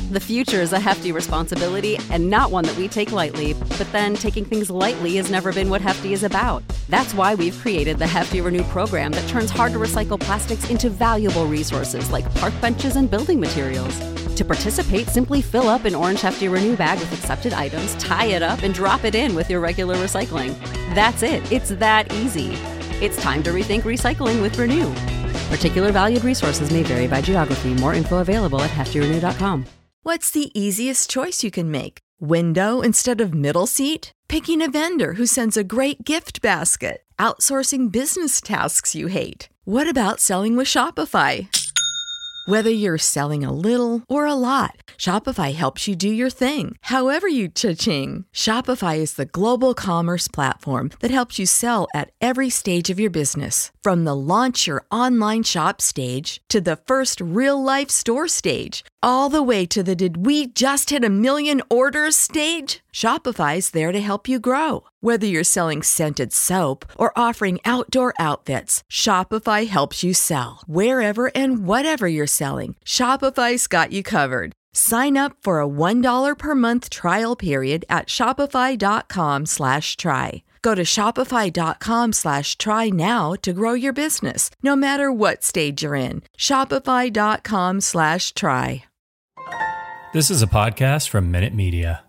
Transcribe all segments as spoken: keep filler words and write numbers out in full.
The future is a hefty responsibility and not one that we take lightly, but then taking things lightly has never been what Hefty is about. That's why we've created the Hefty Renew program that turns hard-to-recycle plastics into valuable resources like park benches and building materials. To participate, simply fill up an orange Hefty Renew bag with accepted items, tie it up, and drop it in with your regular recycling. That's it. It's that easy. It's time to rethink recycling with Renew. Particular valued resources may vary by geography. More info available at hefty renew dot com. What's the easiest choice you can make? Window instead of middle seat? Picking a vendor who sends a great gift basket? Outsourcing business tasks you hate? What about selling with Shopify? Whether you're selling a little or a lot, Shopify helps you do your thing, however you cha-ching. Shopify is the global commerce platform that helps you sell at every stage of your business. From the launch your online shop stage to the first real-life store stage, all the way to the did we just hit a million orders stage. Shopify's there to help you grow. Whether you're selling scented soap or offering outdoor outfits, Shopify helps you sell. Wherever and whatever you're selling, Shopify's got you covered. Sign up for a one dollar per month trial period at shopify.com slash try. Go to shopify.com slash try now to grow your business, no matter what stage you're in. Shopify.com slash try. This is a podcast from Minute Media.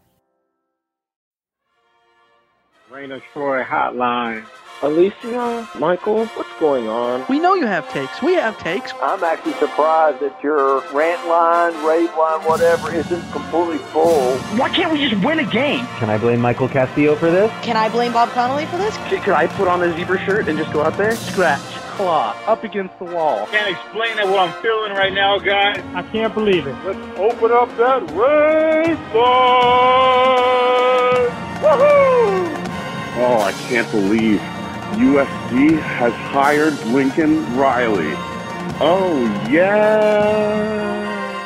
Raina Troy Hotline. Alicia, Michael, what's going on? We know you have takes. We have takes. I'm actually surprised that your rant line, rave line, whatever, isn't completely full. Why can't we just win a game? Can I blame Michael Castillo for this? Can I blame Bob Connolly for this? Could I put on a zebra shirt and just go out there? Scratch, claw, up against the wall. Can't explain it, what I'm feeling right now, guys. I can't believe it. Let's open up that race line! Woohoo! Oh, I can't believe U S C has hired Lincoln Riley. Oh, yeah.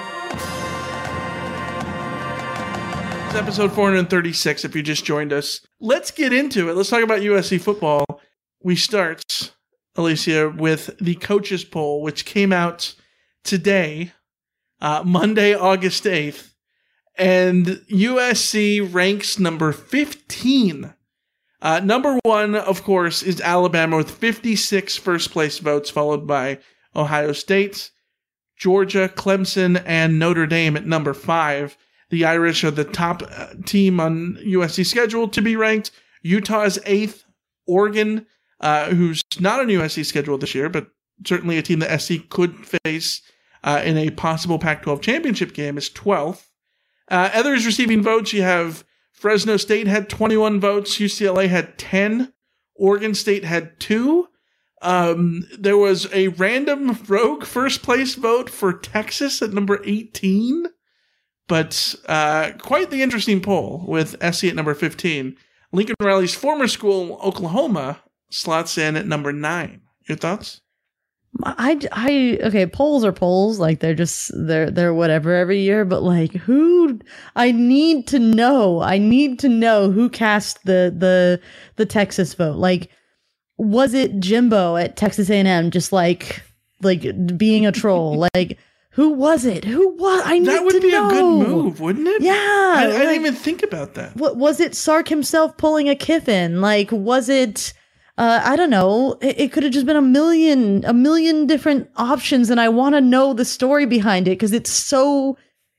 It's episode four thirty-six, if you just joined us. Let's get into it. Let's talk about U S C football. We start, Alicia, with the coaches poll, which came out today, uh, Monday, August eighth. And U S C ranks number fifteen. Uh, number one, of course, is Alabama with fifty-six first-place votes, followed by Ohio State, Georgia, Clemson, and Notre Dame at number five. The Irish are the top uh, team on U S C's schedule to be ranked. Utah is eighth. Oregon, uh, who's not on U S C's schedule this year, but certainly a team that S C could face uh, in a possible Pac twelve championship game, is twelfth. Uh, others receiving votes, you have Fresno State had twenty-one votes. U C L A had ten. Oregon State had two. Um, there was a random rogue first place vote for Texas at number eighteen. But uh, quite the interesting poll with S C at number fifteen. Lincoln Riley's former school, Oklahoma, slots in at number nine. Your thoughts? I, I, okay, polls are polls. Like, they're just, they're, they're whatever every year. But, like, who, I need to know, I need to know who cast the, the, the Texas vote. Like, was it Jimbo at Texas A and M just, like, like, being a troll? Like, who was it? Who was, I need to know. That would be a good move, wouldn't it? Yeah. I, I like, didn't even think about that. What, was it Sark himself pulling a Kiffin? Like, was it... Uh, I don't know. It, it could have just been a million, a million different options, and I want to know the story behind it because it's so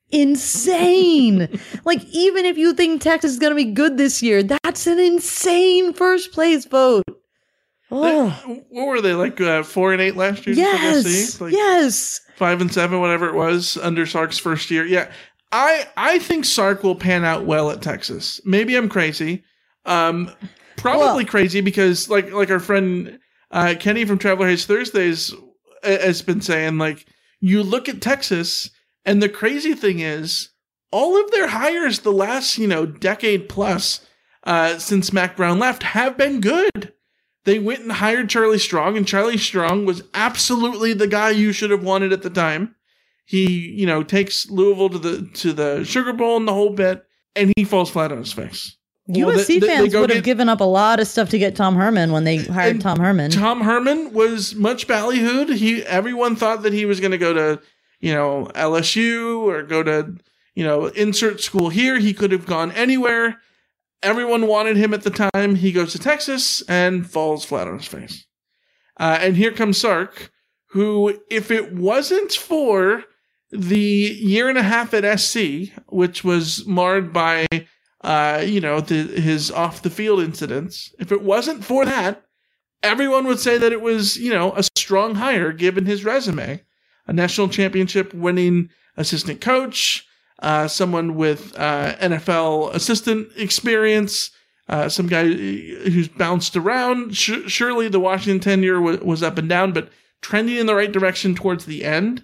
insane. Like, even if you think Texas is going to be good this year, that's an insane first place vote. They, what were they, like uh, four and eight last year? Yes, like yes. Five and seven, whatever it was, under Sark's first year. Yeah, I I think Sark will pan out well at Texas. Maybe I'm crazy. Um. Probably well, crazy because, like, like our friend uh, Kenny from Traveler Hates Thursdays has been saying, like, you look at Texas, and the crazy thing is, all of their hires the last, you know, decade plus uh, since Mac Brown left have been good. They went and hired Charlie Strong, and Charlie Strong was absolutely the guy you should have wanted at the time. He, you know, takes Louisville to the to the Sugar Bowl and the whole bit, and he falls flat on his face. U S C well, they, fans they would have get, given up a lot of stuff to get Tom Herman when they hired Tom Herman. Tom Herman was much ballyhooed. He everyone thought that he was going to go to, you know, L S U or go to, you know, insert school here. He could have gone anywhere. Everyone wanted him at the time. He goes to Texas and falls flat on his face. Uh, and here comes Sark, who, if it wasn't for the year and a half at S C, which was marred by, uh, you know, the, his off the field incidents, if it wasn't for that, everyone would say that it was, you know, a strong hire given his resume. A national championship winning assistant coach, uh, someone with uh, N F L assistant experience, uh, some guy who's bounced around. Sh- surely the Washington tenure w- was up and down, but trending in the right direction towards the end.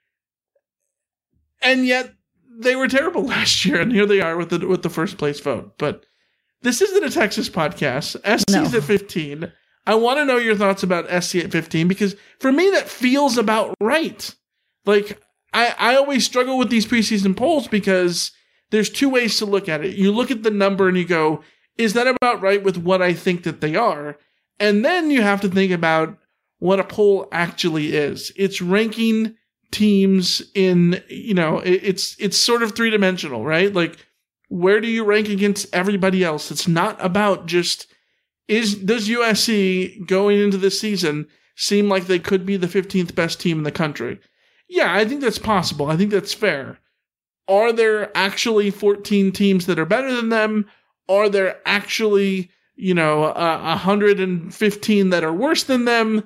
And yet they were terrible last year, and here they are with the with the first place vote. But this isn't a Texas podcast. S C's no. At fifteen. I want to know your thoughts about S C at fifteen, because for me that feels about right. Like, I, I always struggle with these preseason polls because there's two ways to look at it. You look at the number and you go, is that about right with what I think that they are? And then you have to think about what a poll actually is. It's ranking teams in, you know, it, it's it's sort of three-dimensional, right? Like, where do you rank against everybody else? It's not about just, is does U S C going into this season seem like they could be the fifteenth best team in the country? Yeah, I think that's possible. I think that's fair. Are there actually fourteen teams that are better than them? Are there actually, you know, uh, one hundred fifteen that are worse than them?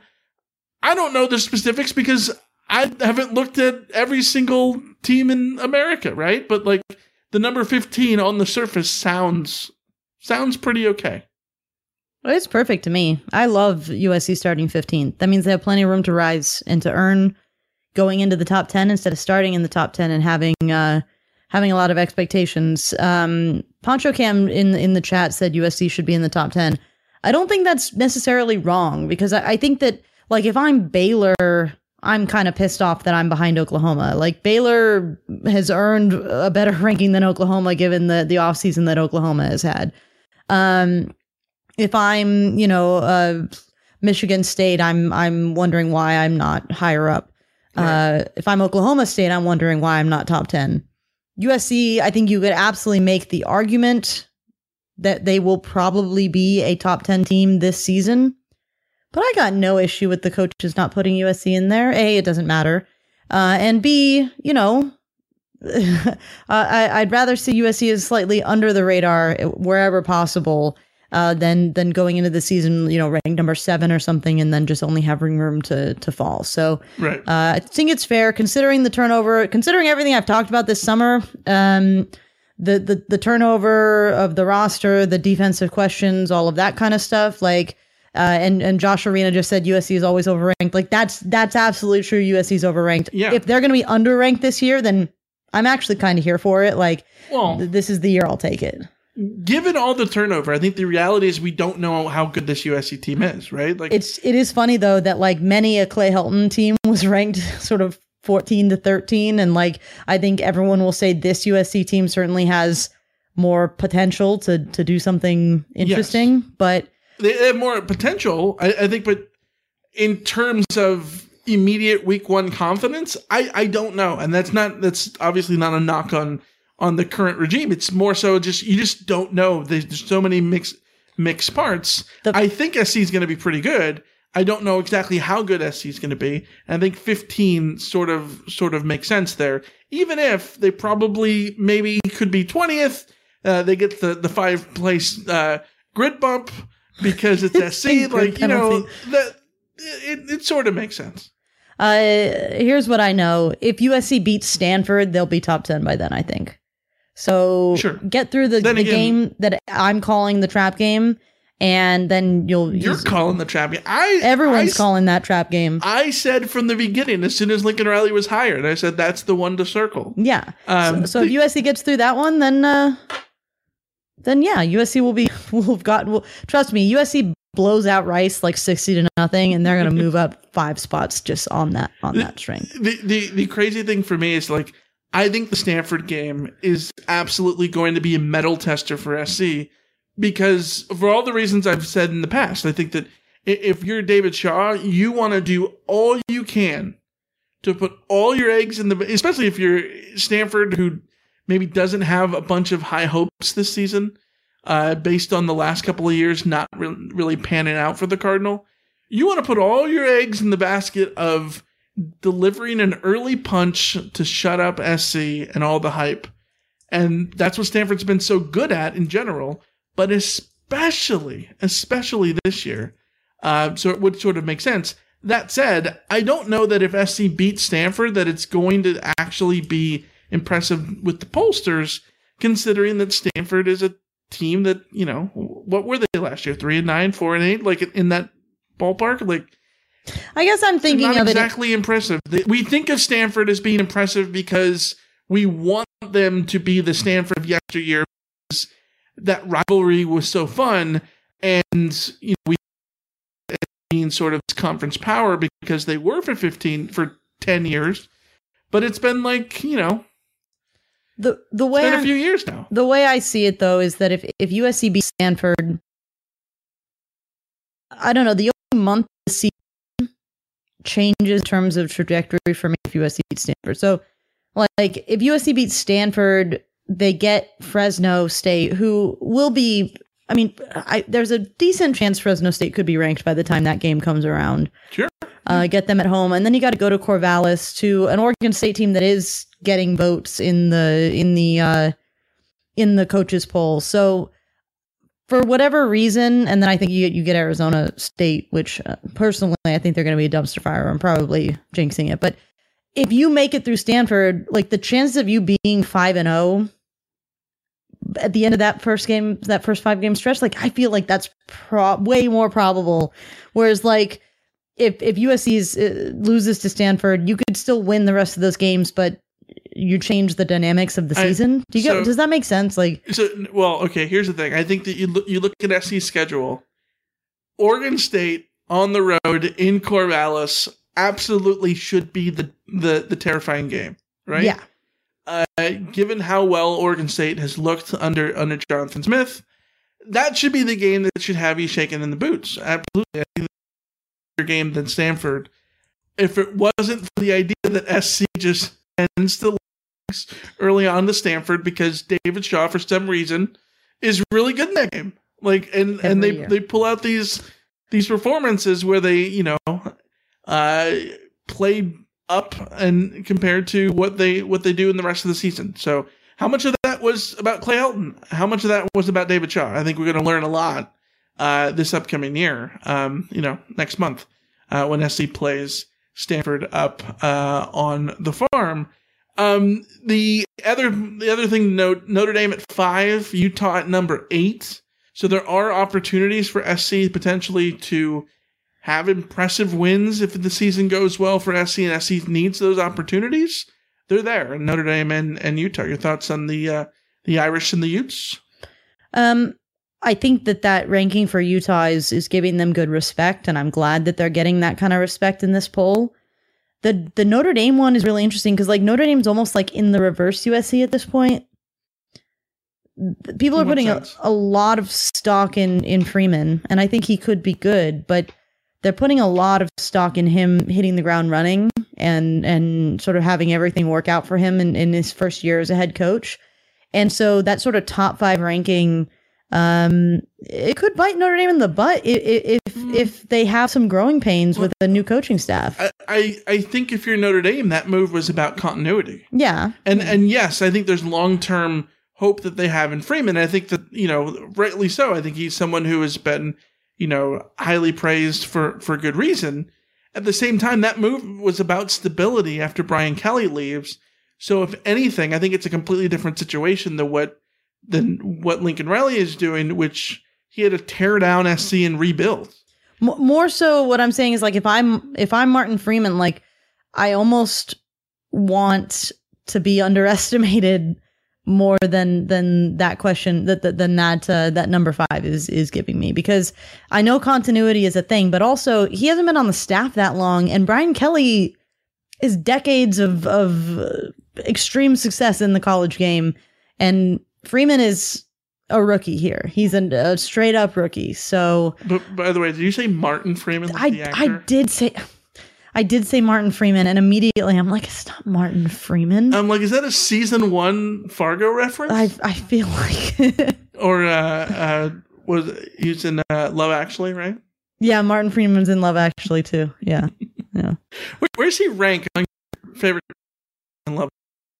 I don't know the specifics because I haven't looked at every single team in America, right? But like the number fifteen on the surface sounds sounds pretty okay. Well, it's perfect to me. I love U S C starting fifteenth. That means they have plenty of room to rise and to earn going into the top ten instead of starting in the top ten and having uh, having a lot of expectations. Um, Poncho Cam in in the chat said U S C should be in the top ten. I don't think that's necessarily wrong because I, I think that, like, if I'm Baylor, I'm kind of pissed off that I'm behind Oklahoma. Like, Baylor has earned a better ranking than Oklahoma given the, the offseason that Oklahoma has had. Um, if I'm, you know, uh, Michigan State, I'm I'm wondering why I'm not higher up. Right. Uh, if I'm Oklahoma State, I'm wondering why I'm not top ten. U S C, I think you could absolutely make the argument that they will probably be a top ten team this season. But I got no issue with the coaches not putting U S C in there. A, it doesn't matter. Uh, and B, you know, uh, I, I'd rather see U S C as slightly under the radar wherever possible uh, than than going into the season, you know, ranked number seven or something, and then just only having room to to fall. So right. uh, I think it's fair considering the turnover, considering everything I've talked about this summer. Um, the the the turnover of the roster, the defensive questions, all of that kind of stuff, like. Uh, and, and Josh Arena just said U S C is always overranked. Like, that's that's absolutely true. U S C is overranked. Yeah. If they're going to be underranked this year, then I'm actually kind of here for it. Like, well, th- this is the year I'll take it. Given all the turnover, I think the reality is we don't know how good this U S C team is, right? Like, it's it is funny though that like many a Clay Helton team was ranked sort of fourteen to thirteen, and like I think everyone will say this U S C team certainly has more potential to to do something interesting, yes. but. They have more potential, I, I think, but in terms of immediate week one confidence, I, I don't know. And that's not that's obviously not a knock on on the current regime. It's more so just you just don't know. There's, there's so many mixed mixed parts. The, I think S C is going to be pretty good. I don't know exactly how good S C is going to be. And I think fifteen sort of sort of makes sense there. Even if they probably maybe could be twentieth, uh, they get the the five place uh, grid bump. Because it's S C, like, you know, that it, it sort of makes sense. Uh, here's what I know. If U S C beats Stanford, they'll be top ten by then, I think. So sure. Get through the, the again, game that I'm calling the trap game, and then you'll... You're use, calling the trap game. I, everyone's I, calling that trap game. I said from the beginning, as soon as Lincoln Riley was hired, I said that's the one to circle. Yeah. Um, so so the, if U S C gets through that one, then... Uh, Then yeah, U S C will be will have got. Will, trust me, U S C blows out Rice like sixty to nothing, and they're going to move up five spots just on that on that string. The, the the crazy thing for me is like I think the Stanford game is absolutely going to be a metal tester for S C because for all the reasons I've said in the past, I think that if you're David Shaw, you want to do all you can to put all your eggs in the, especially if you're Stanford, who maybe doesn't have a bunch of high hopes this season, uh, based on the last couple of years not re- really panning out for the Cardinal. You want to put all your eggs in the basket of delivering an early punch to shut up S C and all the hype. And that's what Stanford's been so good at in general, but especially, especially this year. Uh, so it would sort of make sense. That said, I don't know that if S C beats Stanford, that it's going to actually be impressive with the pollsters, considering that Stanford is a team that, you know, what were they last year? Three and nine, four and eight, like in that ballpark? Like, I guess I'm thinking not of exactly it. impressive. We think of Stanford as being impressive because we want them to be the Stanford of yesteryear, because that rivalry was so fun, and you know, we mean sort of conference power because they were for fifteen for ten years, but it's been like, you know, the the way it's been I'm, a few years now. The way I see it though is that if if U S C beats Stanford, I don't know, the only month of the season changes in terms of trajectory for me if U S C beats Stanford. So like if U S C beats Stanford, they get Fresno State, who will be, I mean, I, there's a decent chance Fresno State could be ranked by the time that game comes around. Sure. Uh, get them at home, and then you got to go to Corvallis, to an Oregon State team that is getting votes in the in the uh, in the coaches poll. So for whatever reason, and then I think you get, you get Arizona State, which uh, personally I think they're going to be a dumpster fire. I'm probably jinxing it, but if you make it through Stanford, like the chances of you being five and zero at the end of that first game, that first five game stretch, like I feel like that's pro- way more probable. Whereas like if if U S C uh, loses to Stanford, you could still win the rest of those games, but you change the dynamics of the season. I, Do you so, get? Does that make sense? Like, so well, okay. Here's the thing. I think that you look you look at S C's schedule. Oregon State on the road in Corvallis absolutely should be the the, the terrifying game, right? Yeah. Uh, given how well Oregon State has looked under under Jonathan Smith, that should be the game that should have you shaking in the boots. Absolutely, I think that's a better game than Stanford. If it wasn't for the idea that S C just tends to lose early on to Stanford because David Shaw, for some reason, is really good in that game. Like, and Every and they year. they pull out these these performances where they, you know, uh, play up and compared to what they what they do in the rest of the season. So how much of that was about Clay Helton? How much of that was about David Shaw? I think we're going to learn a lot uh, this upcoming year. Um, you know, next month uh, when S C plays Stanford up uh, on the farm. Um, the other the other thing to note: Notre Dame at five, Utah at number eight. So there are opportunities for S C potentially to have impressive wins if the season goes well for S C, and S C needs those opportunities. They're there, and Notre Dame and, and Utah. Your thoughts on the uh, the Irish and the Utes? Um, I think that that ranking for Utah is is giving them good respect, and I'm glad that they're getting that kind of respect in this poll. The the Notre Dame one is really interesting because like Notre Dame's almost like in the reverse U S C at this point. People are putting a, a lot of stock in in Freeman, and I think he could be good, but they're putting a lot of stock in him hitting the ground running and and sort of having everything work out for him in, in his first year as a head coach. And so that sort of top five ranking, um, it could bite Notre Dame in the butt if if, mm. if they have some growing pains with a new coaching staff. I, I, I think if you're Notre Dame, that move was about continuity. Yeah. And yeah. and yes, I think there's long-term hope that they have in Freeman. I think that, you know, rightly so. I think he's someone who has been, you know, highly praised for, for good reason. At the same time, that move was about stability after Brian Kelly leaves. So if anything, I think it's a completely different situation than what than what Lincoln Riley is doing, which he had to tear down S C and rebuild. More so, what I'm saying is like if I'm if I'm Martin Freeman, like I almost want to be underestimated more than than that question that, that than that uh, that number five is is giving me, because I know continuity is a thing, but also he hasn't been on the staff that long, and Brian Kelly is decades of of extreme success in the college game, and Freeman is a rookie here. He's a, a straight up rookie. So, but by the way, did you say Martin Freeman? Like I the actor? I did say. I did say Martin Freeman, and immediately I'm like, it's not Martin Freeman. I'm like, is that a season one Fargo reference? I I feel like. Or uh, uh, was he's in uh, Love Actually, right? Yeah, Martin Freeman's in Love Actually too. Yeah, yeah. Where, where's he rank among your favorite in Love?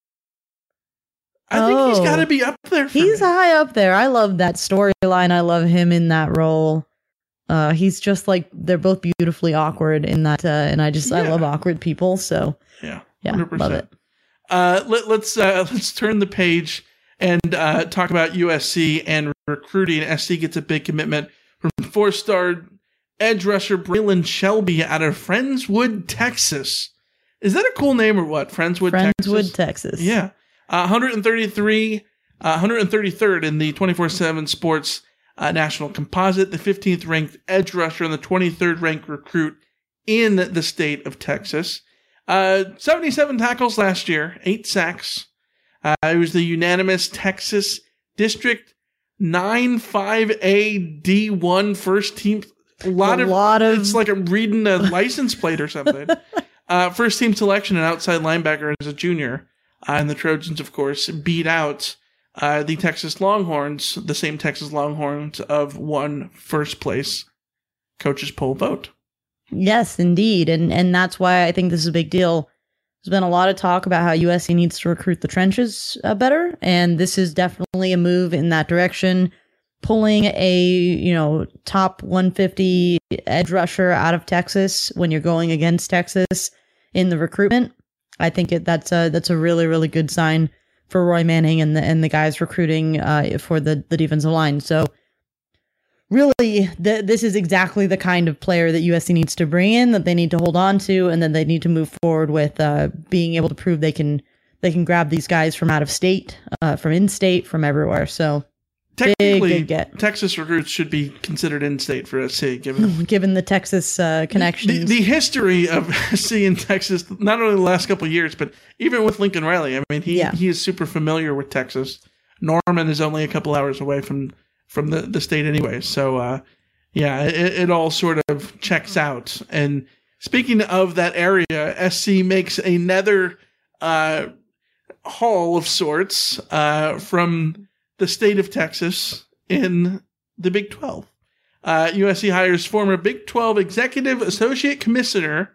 I oh, think he's got to be up there. For he's me. high up there. I love that storyline. I love him in that role. Uh, he's just like, they're both beautifully awkward in that, uh, and I just yeah. I love awkward people. So yeah, yeah, one hundred percent. Love it. Uh, let, let's uh, let's turn the page and uh, talk about U S C and recruiting. S C gets a big commitment from four-star edge rusher Braylon Shelby out of Friendswood, Texas. Is that a cool name or what? Friendswood, Friendswood, Texas. Texas. Yeah. Uh, one thirty-three, uh, one thirty-third in the twenty-four seven Sports uh, National Composite, the fifteenth ranked edge rusher and the twenty-third ranked recruit in the state of Texas. Uh, seventy-seven tackles last year, eight sacks. Uh, it was the unanimous Texas District nine five A D one first team. A lot, a of, lot of. It's like I'm reading a license plate or something. uh, first team selection and outside linebacker as a junior. Uh, and the Trojans, of course, beat out uh, the Texas Longhorns, the same Texas Longhorns of one first place coaches poll vote. Yes, indeed. And and that's why I think this is a big deal. There's been a lot of talk about how U S C needs to recruit the trenches uh, better. And this is definitely a move in that direction. Pulling a, you know, top one fifty edge rusher out of Texas when you're going against Texas in the recruitment. I think it, that's a that's a really really good sign for Roy Manning and the and the guys recruiting uh, for the the defensive line. So really, th- this is exactly the kind of player that U S C needs to bring in, that they need to hold on to, and then they need to move forward with uh, being able to prove they can they can grab these guys from out of state, uh, from in state, from everywhere. So. Technically, big, big get. Texas recruits should be considered in-state for S C, given given the Texas uh, connections. The, the history of S C in Texas, not only the last couple of years, but even with Lincoln Riley. I mean, he yeah. he is super familiar with Texas. Norman is only a couple hours away from from the, the state anyway. So, uh, yeah, it, it all sort of checks out. And speaking of that area, S C makes another uh, haul of sorts uh, from the state of Texas in the Big twelve. Uh, U S C hires former Big twelve Executive Associate Commissioner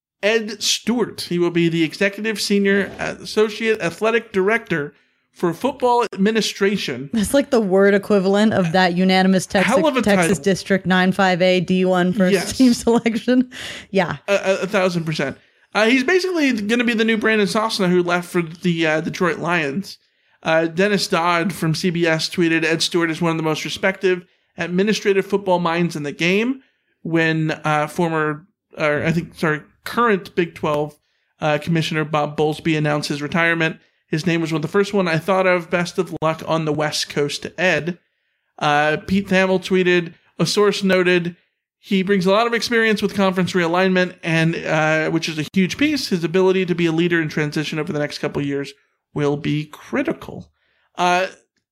Ed Stewart. He will be the Executive Senior Associate Athletic Director for Football Administration. That's like the word equivalent of that unanimous Texas, Texas title. District nine five A D one first yes. team selection. Yeah. A, a, a thousand percent. Uh, he's basically going to be the new Brandon Sosna who left for the uh, Detroit Lions. Uh, Dennis Dodd from C B S tweeted, Ed Stewart is one of the most respected administrative football minds in the game. When uh, former, or I think, sorry, current Big twelve uh, Commissioner Bob Bowlesby announced his retirement, his name was one of the first one I thought of. Best of luck on the West Coast to Ed. Uh, Pete Thamel tweeted, a source noted, he brings a lot of experience with conference realignment, and uh, which is a huge piece. His ability to be a leader in transition over the next couple of years will be critical. Uh,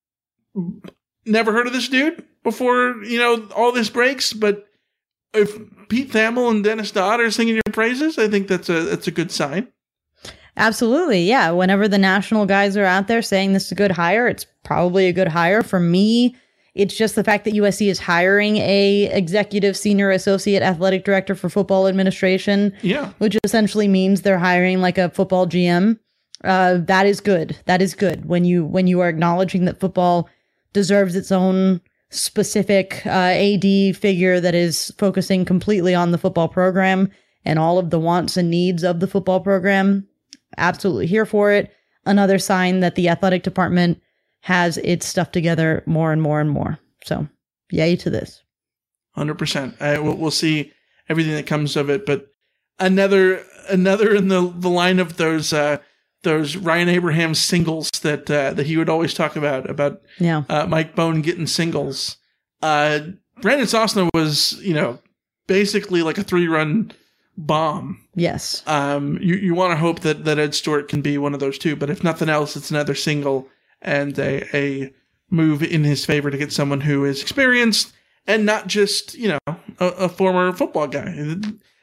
never heard of this dude before, you know, all this breaks, but if Pete Thamel and Dennis Dodd are singing your praises, I think that's a that's a good sign. Absolutely, yeah. Whenever the national guys are out there saying this is a good hire, it's probably a good hire. For me, it's just the fact that U S C is hiring a executive senior associate athletic director for football administration, yeah, which essentially means they're hiring like a football G M. Uh, that is good. That is good when you when you are acknowledging that football deserves its own specific uh, A D figure that is focusing completely on the football program and all of the wants and needs of the football program. Absolutely here for it. Another sign that the athletic department has its stuff together more and more and more. So, yay to this. one hundred percent. I, we'll, we'll see everything that comes of it, but another another in the, the line of those uh, those Ryan Abraham singles that uh, that he would always talk about, about yeah. uh, Mike Bone getting singles. Uh, Brandon Sosna was, you know, basically like a three-run bomb. Yes. Um, you you want to hope that, that Ed Stewart can be one of those too, but if nothing else, it's another single and a, a move in his favor to get someone who is experienced and not just, you know, a, a former football guy.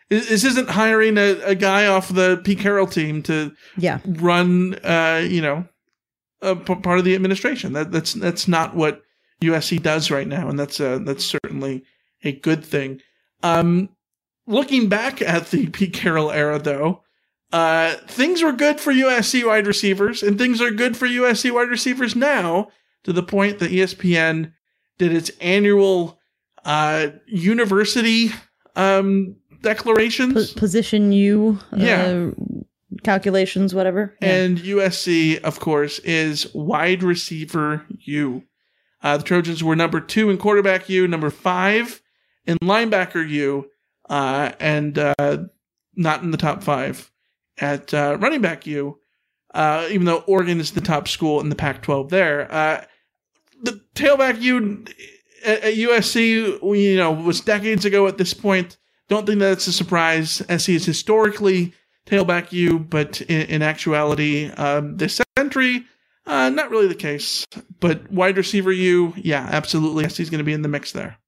This isn't hiring a, a guy off the Pete Carroll team to yeah. run, uh, you know, a p- part of the administration. That that's that's not what U S C does right now, and that's uh, that's certainly a good thing. Um, looking back at the Pete Carroll era, though, uh, things were good for U S C wide receivers, and things are good for U S C wide receivers now, to the point that E S P N did its annual uh, university um, declarations. P- position U yeah. uh, calculations, whatever. Yeah. And U S C, of course, is wide receiver U. Uh, the Trojans were number two in quarterback U, number five in linebacker U, uh, and uh, not in the top five at uh, running back U, uh, even though Oregon is the top school in the Pac twelve there. Uh, the tailback U at, at U S C, you know, was decades ago at this point. Don't think that's a surprise. S C is historically tailback U, but in, in actuality, um, this century, uh, not really the case. But wide receiver U, yeah, absolutely. S C is going to be in the mix there.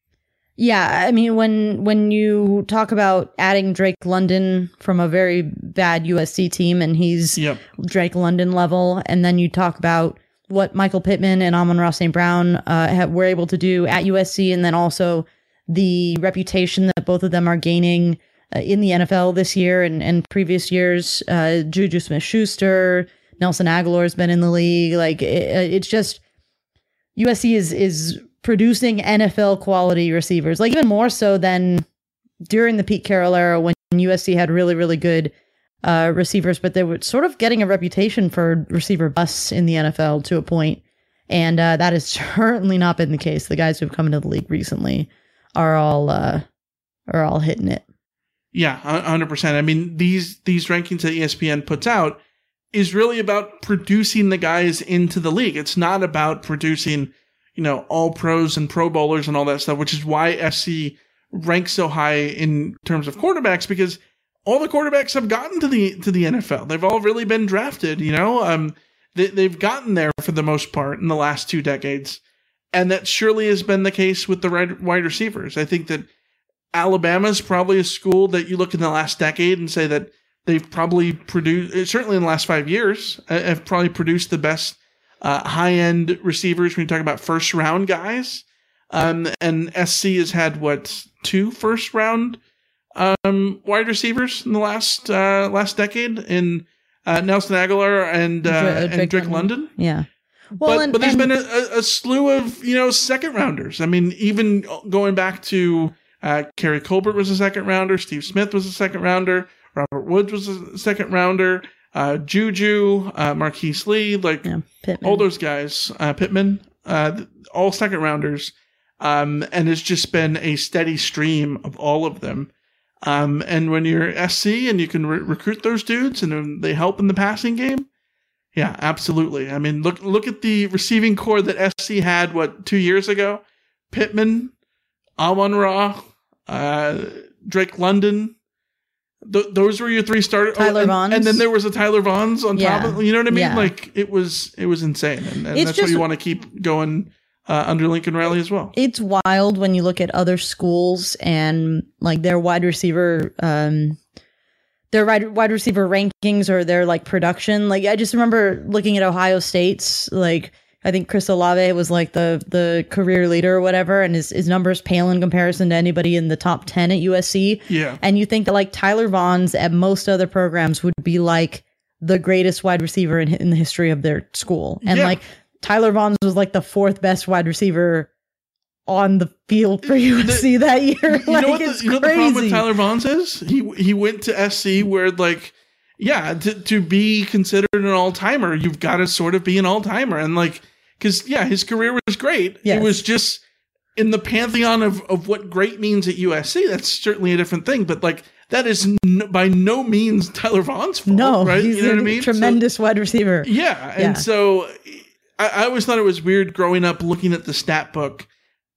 Yeah, I mean, when when you talk about adding Drake London from a very bad U S C team, and he's yep. Drake London level, and then you talk about what Michael Pittman and Amon-Ra Saint Brown uh, have, were able to do at U S C, and then also the reputation that both of them are gaining uh, in the N F L this year and, and previous years. Uh, Juju Smith-Schuster, Nelson Aguilar's been in the league. Like it, it's just U S C is is producing N F L quality receivers, like even more so than during the Pete Carroll era when U S C had really really good uh, receivers, but they were sort of getting a reputation for receiver busts in the N F L to a point, and uh, that has certainly not been the case. The guys who've come into the league recently are all uh, are all hitting it. Yeah, one hundred percent. I mean, these these rankings that E S P N puts out is really about producing the guys into the league. It's not about producing, you know, all pros and pro bowlers and all that stuff, which is why S C ranks so high in terms of quarterbacks, because all the quarterbacks have gotten to the to the N F L. They've all really been drafted, you know. Um, they, they've gotten there for the most part in the last two decades. And that surely has been the case with the wide receivers. I think that Alabama's probably a school that you look in the last decade and say that they've probably produced, certainly in the last five years, have probably produced the best uh, high-end receivers when you talk about first-round guys. Um, and S C has had, what, two first-round um, wide receivers in the last uh, last decade in uh, Nelson Aguilar and, uh, Drake, and Drake London. London. Yeah. Well, but, and, but there's and, been a, a slew of, you know, second rounders. I mean, even going back to uh, Kerry Colbert was a second rounder. Steve Smith was a second rounder. Robert Woods was a second rounder. Uh, Juju, uh, Marquise Lee, like yeah, all those guys, uh, Pittman, uh, all second rounders. Um, and it's just been a steady stream of all of them. Um, and when you're S C and you can re- recruit those dudes and they help in the passing game, yeah, absolutely. I mean, look look at the receiving core that S C had, what, two years ago? Pittman, Amon-Ra, uh, Drake London. Th- those were your three starters. Tyler oh, and, Vaughns. And then there was a Tyler Vaughns on yeah. top of it. You know what I mean? Yeah. Like, it was it was insane. And, and that's just, what you want to keep going uh, under Lincoln Riley as well. It's wild when you look at other schools and, like, their wide receiver um their wide, wide receiver rankings or their like production. Like I just remember looking at Ohio State's, like I think Chris Olave was like the the career leader or whatever, and his, his numbers pale in comparison to anybody in the top ten at U S C. Yeah. And you think that like Tyler Vaughns at most other programs would be like the greatest wide receiver in, in the history of their school. And yeah. like Tyler Vaughns was like the fourth best wide receiver on the field for U S C the, that year. You like, know what, it's the, you know crazy. what the problem with Tyler Vaughns is? He he went to S C where, like, yeah, to, to be considered an all-timer, you've got to sort of be an all-timer. And, like, because, yeah, his career was great. Yes. It was just in the pantheon of, of what great means at U S C. That's certainly a different thing. But, like, that is n- by no means Tyler Vaughn's fault. No, right? he's You know a what I mean? tremendous so, wide receiver. Yeah. And yeah. so I, I always thought it was weird growing up looking at the stat book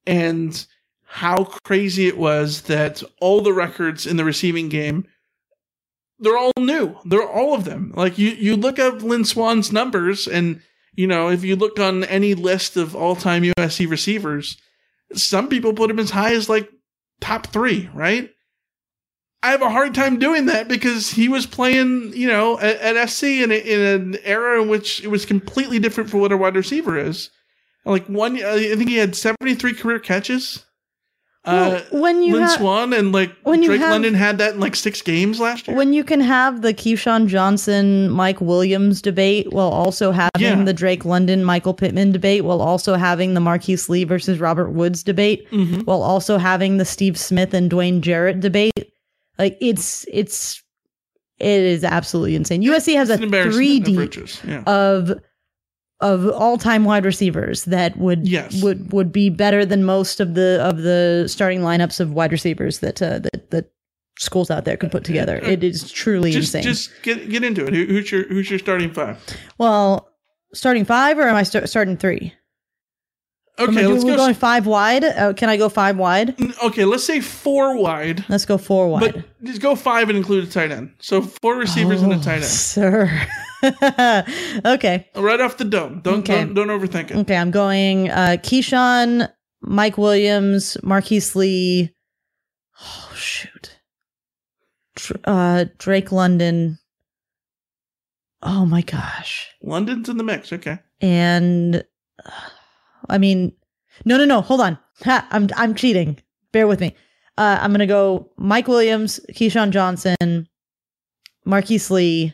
and how crazy it was that all the records in the receiving game, they're all new. They're all of them. Like you, you look up Lynn Swann's numbers and, you know, if you look on any list of all-time U S C receivers, some people put him as high as like top three, right? I have a hard time doing that because he was playing, you know, at, at S C in, a, in an era in which it was completely different for what a wide receiver is. Like one, I think he had seventy-three career catches. Uh, well, when you Lynn ha- Swan and like when Drake have, London had that in like six games last year. When you can have the Keyshawn Johnson, Mike Williams debate while also having yeah. the Drake London, Michael Pittman debate, while also having the Marquise Lee versus Robert Woods debate, mm-hmm. while also having the Steve Smith and Dwayne Jarrett debate, like it's it's it is absolutely insane. U S C has it's a three deep yeah. of of all-time wide receivers that would yes. would would be better than most of the of the starting lineups of wide receivers that uh, that that schools out there could put together. It is truly just, insane. Just get get into it. Who, who's your who's your starting five? Well, starting five, or am I start, starting three? Okay, I, let's we're go. going five wide. Uh, can I go five wide? Okay, let's say four wide. Let's go four wide. But just go five and include a tight end. So four receivers oh, and a tight end. Sir. Okay. Right off the dome. Don't okay. don't, don't overthink it. Okay, I'm going uh, Keyshawn, Mike Williams, Marquise Lee. Oh shoot. Uh, Drake London. Oh my gosh. London's in the mix. Okay. And uh, I mean, no, no, no. Hold on. Ha, I'm I'm cheating. Bear with me. Uh, I'm gonna go Mike Williams, Keyshawn Johnson, Marquise Lee.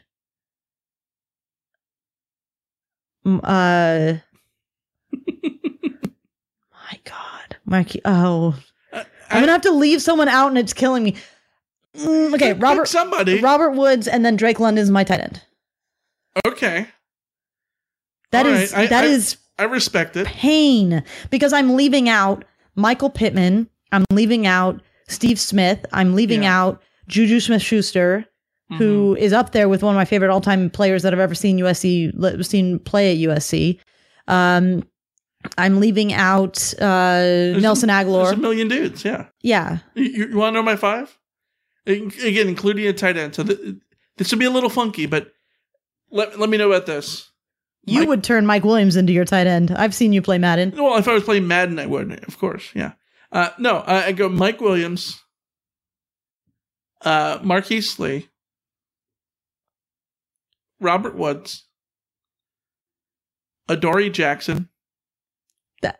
Uh, my God, Marquise. Oh, uh, I'm gonna have to leave someone out, and it's killing me. Mm, okay, Robert. Somebody. Robert Woods, and then Drake London is my tight end. Okay. That All is right. I, that I, is I respect it. Pain because I'm leaving out Michael Pittman. I'm leaving out Steve Smith. I'm leaving yeah. out Juju Smith-Schuster, mm-hmm. who is up there with one of my favorite all-time players that I've ever seen U S C seen play at U S C. Um, I'm leaving out uh, Nelson a, Aguilar. There's a million dudes. Yeah. Yeah. You, you want to know my five? Again, including a tight end. So th- this would be a little funky, but let let me know about this. You Mike, would turn Mike Williams into your tight end. I've seen you play Madden. Well, if I was playing Madden, I would, of course. Yeah. Uh, no, uh, I go Mike Williams, uh, Marquise Lee, Robert Woods, Adoree Jackson, that,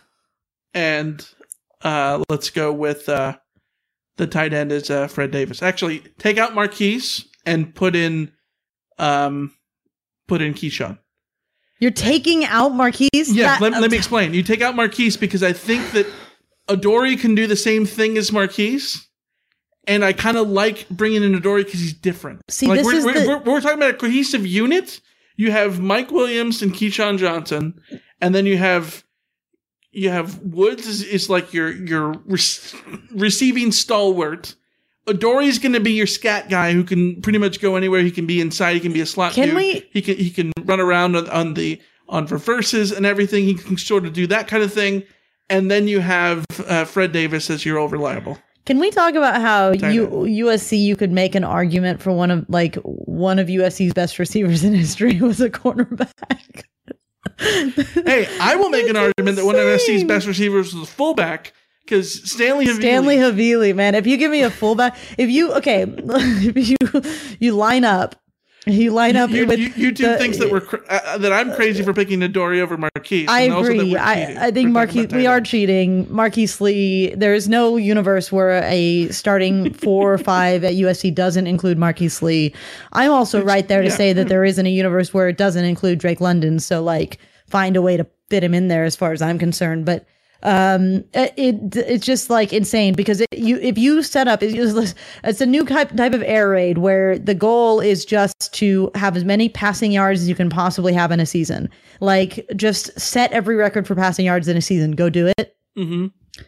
and uh, let's go with uh, the tight end is uh, Fred Davis. Actually, take out Marquise and put in um, put in Keyshawn. You're taking out Marquise? Yeah, that, let, let me explain. You take out Marquise because I think that Adoree can do the same thing as Marquise, and I kind of like bringing in Adoree because he's different. See, like this we're, is we're, the... we're, we're talking about a cohesive unit. You have Mike Williams and Keyshawn Johnson, and then you have you have Woods is, is like your your re- receiving stalwart. Adoree's going to be your scat guy who can pretty much go anywhere. He can be inside. He can be a slot. Can dude. we? He can he can run around on, on the on reverses and everything. He can sort of do that kind of thing. And then you have uh, Fred Davis as your all reliable. Can we talk about how you, U S C you could make an argument for one of like one of U S C's best receivers in history was a cornerback? Hey, I will make an argument that one of U S C's best receivers was a fullback. Because Stanley Havili. Stanley Havili, man. If you give me a fullback, if you, okay, if you you line up, you line up you, with. You, you do the, things that were uh, that I'm crazy for picking Adoree over Marquise. I agree. I, I think Marquise, we are cheating. Marquise Lee, there is no universe where a starting four or five at U S C doesn't include Marquise Lee. I'm also it's, right there to yeah. say that there isn't a universe where it doesn't include Drake London. So, like, find a way to fit him in there as far as I'm concerned. But. Um, it, it it's just like insane because it, you if you set up it's, it's a new type type of air raid where the goal is just to have as many passing yards as you can possibly have in a season. Like just set every record for passing yards in a season. Go do it. Mm-hmm.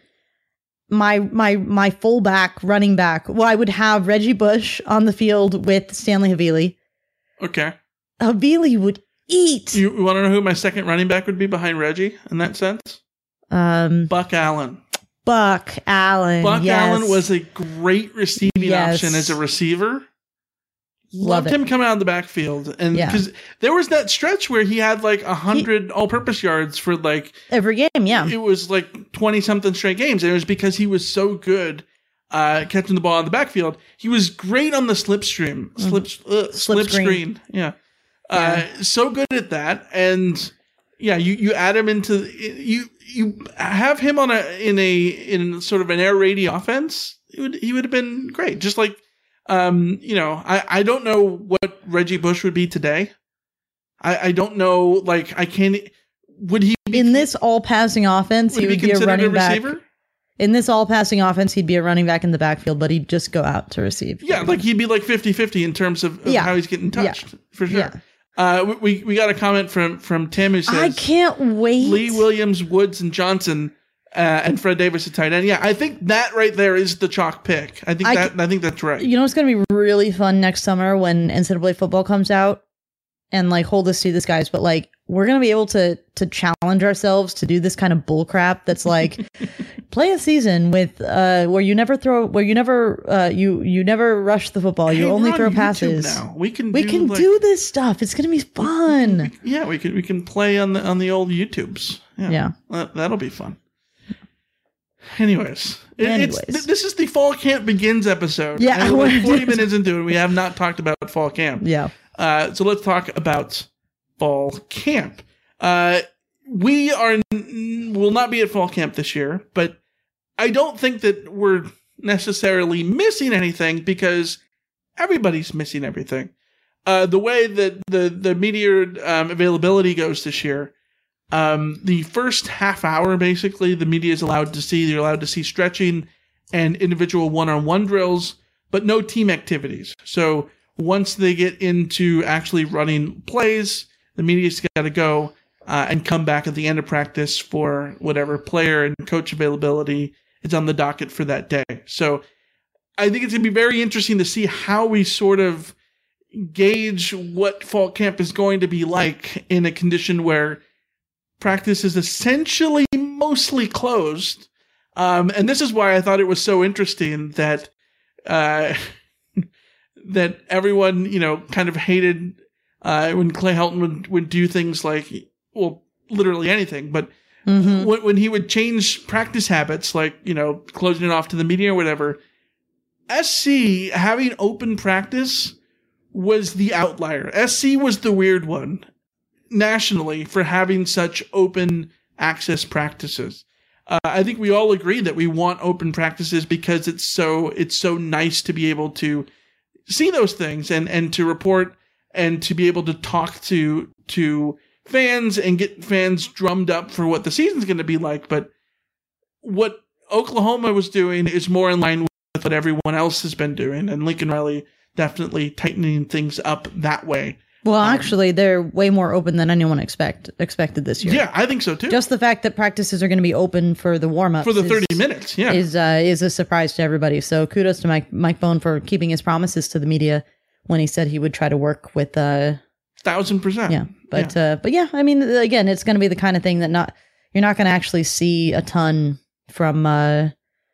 My my my fullback running back. Well, I would have Reggie Bush on the field with Stanley Havili. Okay. Havili would eat. You, you want to know who my second running back would be behind Reggie in that sense? Um, Buck Allen. Buck Allen. Buck yes. Allen was a great receiving yes. option as a receiver. Love Loved it. him coming out of the backfield. And because yeah. there was that stretch where he had like a hundred all purpose yards for like every game. Yeah. It was like twenty something straight games. And it was because he was so good uh, catching the ball in the backfield. He was great on the slipstream, slip, uh, slip, slip screen. screen. Yeah. Uh, yeah. So good at that. And yeah, you, you add him into, you, you have him on a, in a, in sort of an air raid offense. He would, he would have been great. Just like, um, you know, I, I don't know what Reggie Bush would be today. I, I don't know, like, I can't, would he be, in this all passing offense, he would be, be a running a back. In this all passing offense, he'd be a running back in the backfield, but he'd just go out to receive. Yeah, like he'd be like fifty-fifty in terms of, of yeah. how he's getting touched, yeah. for sure. Yeah. Uh, we we got a comment from from Tim who says, I can't wait. Lee Williams, Woods, and Johnson, uh, and Fred Davis at tight end. Yeah, I think that right there is the chalk pick. I think I, that I think that's right. You know, it's going to be really fun next summer when N C double A football comes out, and like hold us to this, guys. But like, we're going to be able to to challenge ourselves to do this kind of bull crap. That's like. Play a season with uh, where you never throw, where you never, uh, you you never rush the football. You hey, only throw YouTube passes. Now. We can we do can like, do this stuff. It's gonna be fun. We, we, yeah, we can we can play on the on the old YouTubes. Yeah, yeah. That, that'll be fun. Anyways, it, Anyways. It's, this is the Fall Camp Begins episode. Yeah, and we're like forty minutes into it. We have not talked about Fall Camp. Yeah. Uh, so let's talk about Fall Camp. Uh, we are will not be at Fall Camp this year, but I don't think that we're necessarily missing anything because everybody's missing everything. Uh, the way that the, the media um, availability goes this year, um, the first half hour, basically, the media is allowed to see. They're allowed to see stretching and individual one-on-one drills, but no team activities. So once they get into actually running plays, the media's got to go uh, and come back at the end of practice for whatever player and coach availability is on the docket for that day. So I think it's going to be very interesting to see how we sort of gauge what fall camp is going to be like in a condition where practice is essentially mostly closed. Um, and this is why I thought it was so interesting that uh, that everyone, you know, kind of hated uh, when Clay Helton would, would do things like, well, literally anything, but mm-hmm. when, when he would change practice habits, like, you know, closing it off to the media or whatever, S C having open practice was the outlier. S C was the weird one nationally for having such open access practices. Uh, I think we all agree that we want open practices because it's so it's so nice to be able to see those things and, and to report and to be able to talk to to fans and get fans drummed up for what the season's going to be like. But what Oklahoma was doing is more in line with what everyone else has been doing, and Lincoln Riley definitely tightening things up that way. Well, um, actually, they're way more open than anyone expect expected this year. Yeah, I think so too. Just the fact that practices are going to be open for the warm-ups for the thirty is, minutes, yeah, is uh, is a surprise to everybody. So kudos to Mike Mike Bohn for keeping his promises to the media when he said he would try to work with. Uh, Thousand percent. Yeah, but yeah. Uh, but yeah, I mean, again, it's going to be the kind of thing that not you're not going to actually see a ton from uh,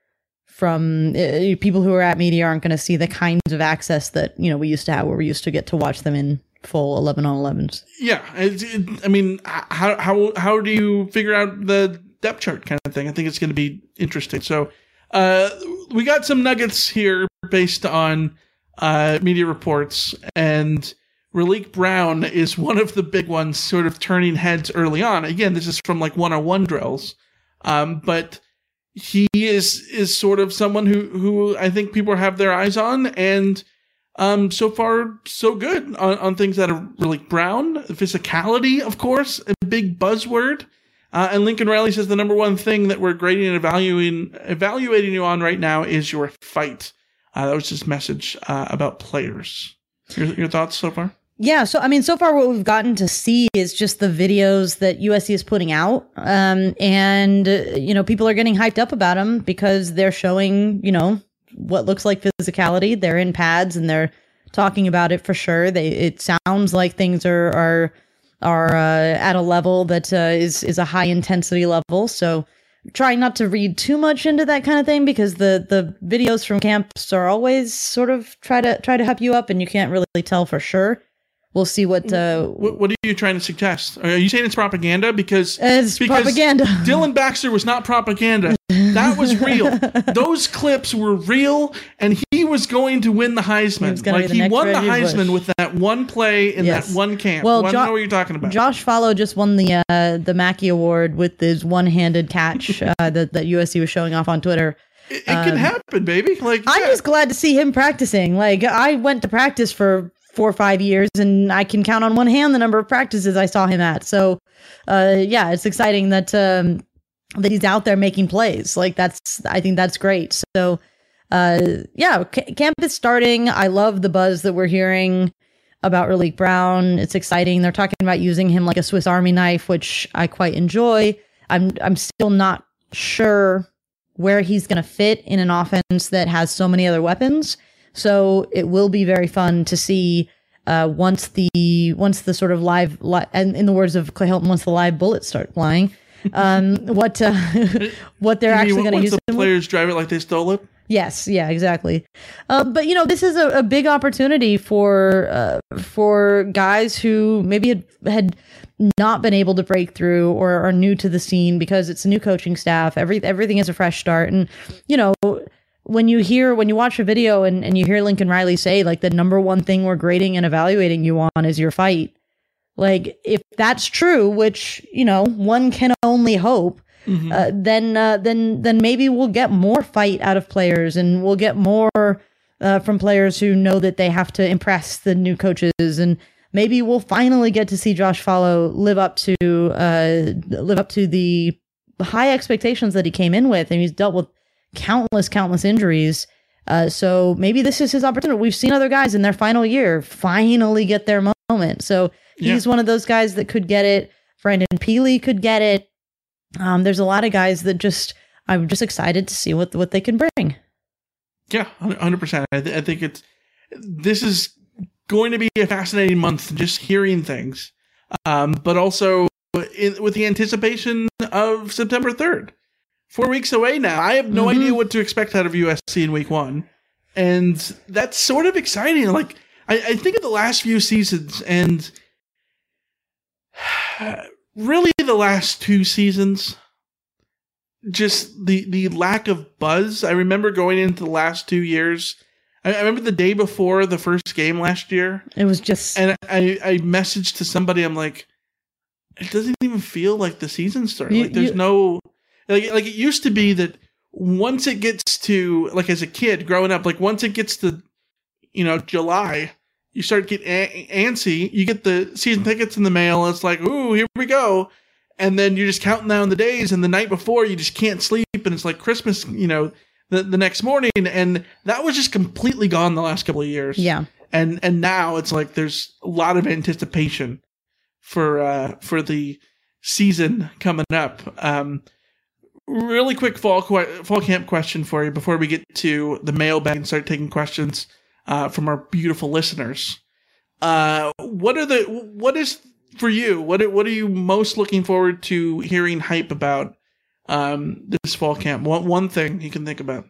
from uh, people who are at media aren't going to see the kinds of access that you know we used to have, where we used to get to watch them in full eleven on elevens. Yeah, it, it, I mean, how how how do you figure out the depth chart kind of thing? I think it's going to be interesting. So, uh, we got some nuggets here based on uh, media reports, and Raleek Brown is one of the big ones, sort of turning heads early on. Again, this is from like one-on-one drills, um, but he is is sort of someone who who I think people have their eyes on, and. Um, so far, so good on, on things that are really Brown. Physicality, of course, a big buzzword. Uh, and Lincoln Riley says the number one thing that we're grading and evaluating, evaluating you on right now is your fight. Uh, that was his message uh, about players. Your, your thoughts so far? Yeah, so I mean, so far what we've gotten to see is just the videos that U S C is putting out. Um, and, uh, you know, people are getting hyped up about them because they're showing, you know, what looks like physicality. They're in pads and they're talking about it for sure. They it sounds like things are are are uh, at a level that uh, is is a high intensity level. So try not to read too much into that kind of thing because the the videos from camps are always sort of try to try to hype you up and you can't really tell for sure. we'll see what, uh, what. What are you trying to suggest? Are you saying it's propaganda? Because it's because propaganda. Dylan Baxter was not propaganda. That was real. Those clips were real, and he was going to win the Heisman. He like the he won the Reggie Heisman Bush. with that one play in yes. that one camp. Well, well jo- I know what you're talking about. Josh Follow just won the uh, the Mackey Award with his one-handed catch uh, that that U S C was showing off on Twitter. It, it can um, happen, baby. Like I'm yeah. just glad to see him practicing. Like I went to practice for four or five years, and I can count on one hand the number of practices I saw him at. So, uh, yeah, it's exciting that. Um, that he's out there making plays. Like that's, I think that's great. So, uh, yeah, c- camp is starting. I love the buzz that we're hearing about Raleek Brown. It's exciting. They're talking about using him like a Swiss Army knife, which I quite enjoy. I'm, I'm still not sure where he's going to fit in an offense that has so many other weapons. So it will be very fun to see, uh, once the, once the sort of live, li- and in the words of Clay Helton, once the live bullets start flying, um what uh, what they're you actually mean, going to use the players with? Drive it like they stole it. Yes, yeah, exactly. Uh, but you know, this is a, a big opportunity for uh, for guys who maybe had had not been able to break through or are new to the scene because it's a new coaching staff. Every everything is a fresh start, and you know, when you hear when you watch a video and, and you hear Lincoln Riley say like the number one thing we're grading and evaluating you on is your fight. Like, if that's true, which, you know, one can only hope, mm-hmm. uh, then uh, then then maybe we'll get more fight out of players, and we'll get more uh, from players who know that they have to impress the new coaches, and maybe we'll finally get to see Josh Follow live up to uh, live up to the high expectations that he came in with, and he's dealt with countless, countless injuries. Uh, so maybe this is his opportunity. We've seen other guys in their final year finally get their moment. So he's yeah. one of those guys that could get it. Brandon Peely could get it. Um, there's a lot of guys that just, I'm just excited to see what what they can bring. Yeah, one hundred percent. I, th- I think it's, this is going to be a fascinating month, just hearing things. Um, but also in, with the anticipation of September third. Four weeks away now. I have no mm-hmm. idea what to expect out of U S C in week one. And that's sort of exciting. Like, I, I think of the last few seasons, and really the last two seasons, just the, the lack of buzz. I remember going into the last two years. I, I remember the day before the first game last year. It was just... And I, I messaged to somebody, I'm like, it doesn't even feel like the season started. You, like, there's you, no... Like, like it used to be that once it gets to, like as a kid growing up, like once it gets to, you know, July, you start getting a- antsy. You get the season tickets in the mail, and it's like, ooh, here we go. And then you're just counting down the days, and the night before you just can't sleep, and it's like Christmas, you know, the, the next morning. And that was just completely gone the last couple of years. Yeah. And and now it's like there's a lot of anticipation for uh, for the season coming up. Um, Really quick fall fall camp question for you before we get to the mailbag and start taking questions uh, from our beautiful listeners. Uh, what are the what is for you? What what are you most looking forward to hearing hype about um, this fall camp? One one thing you can think about.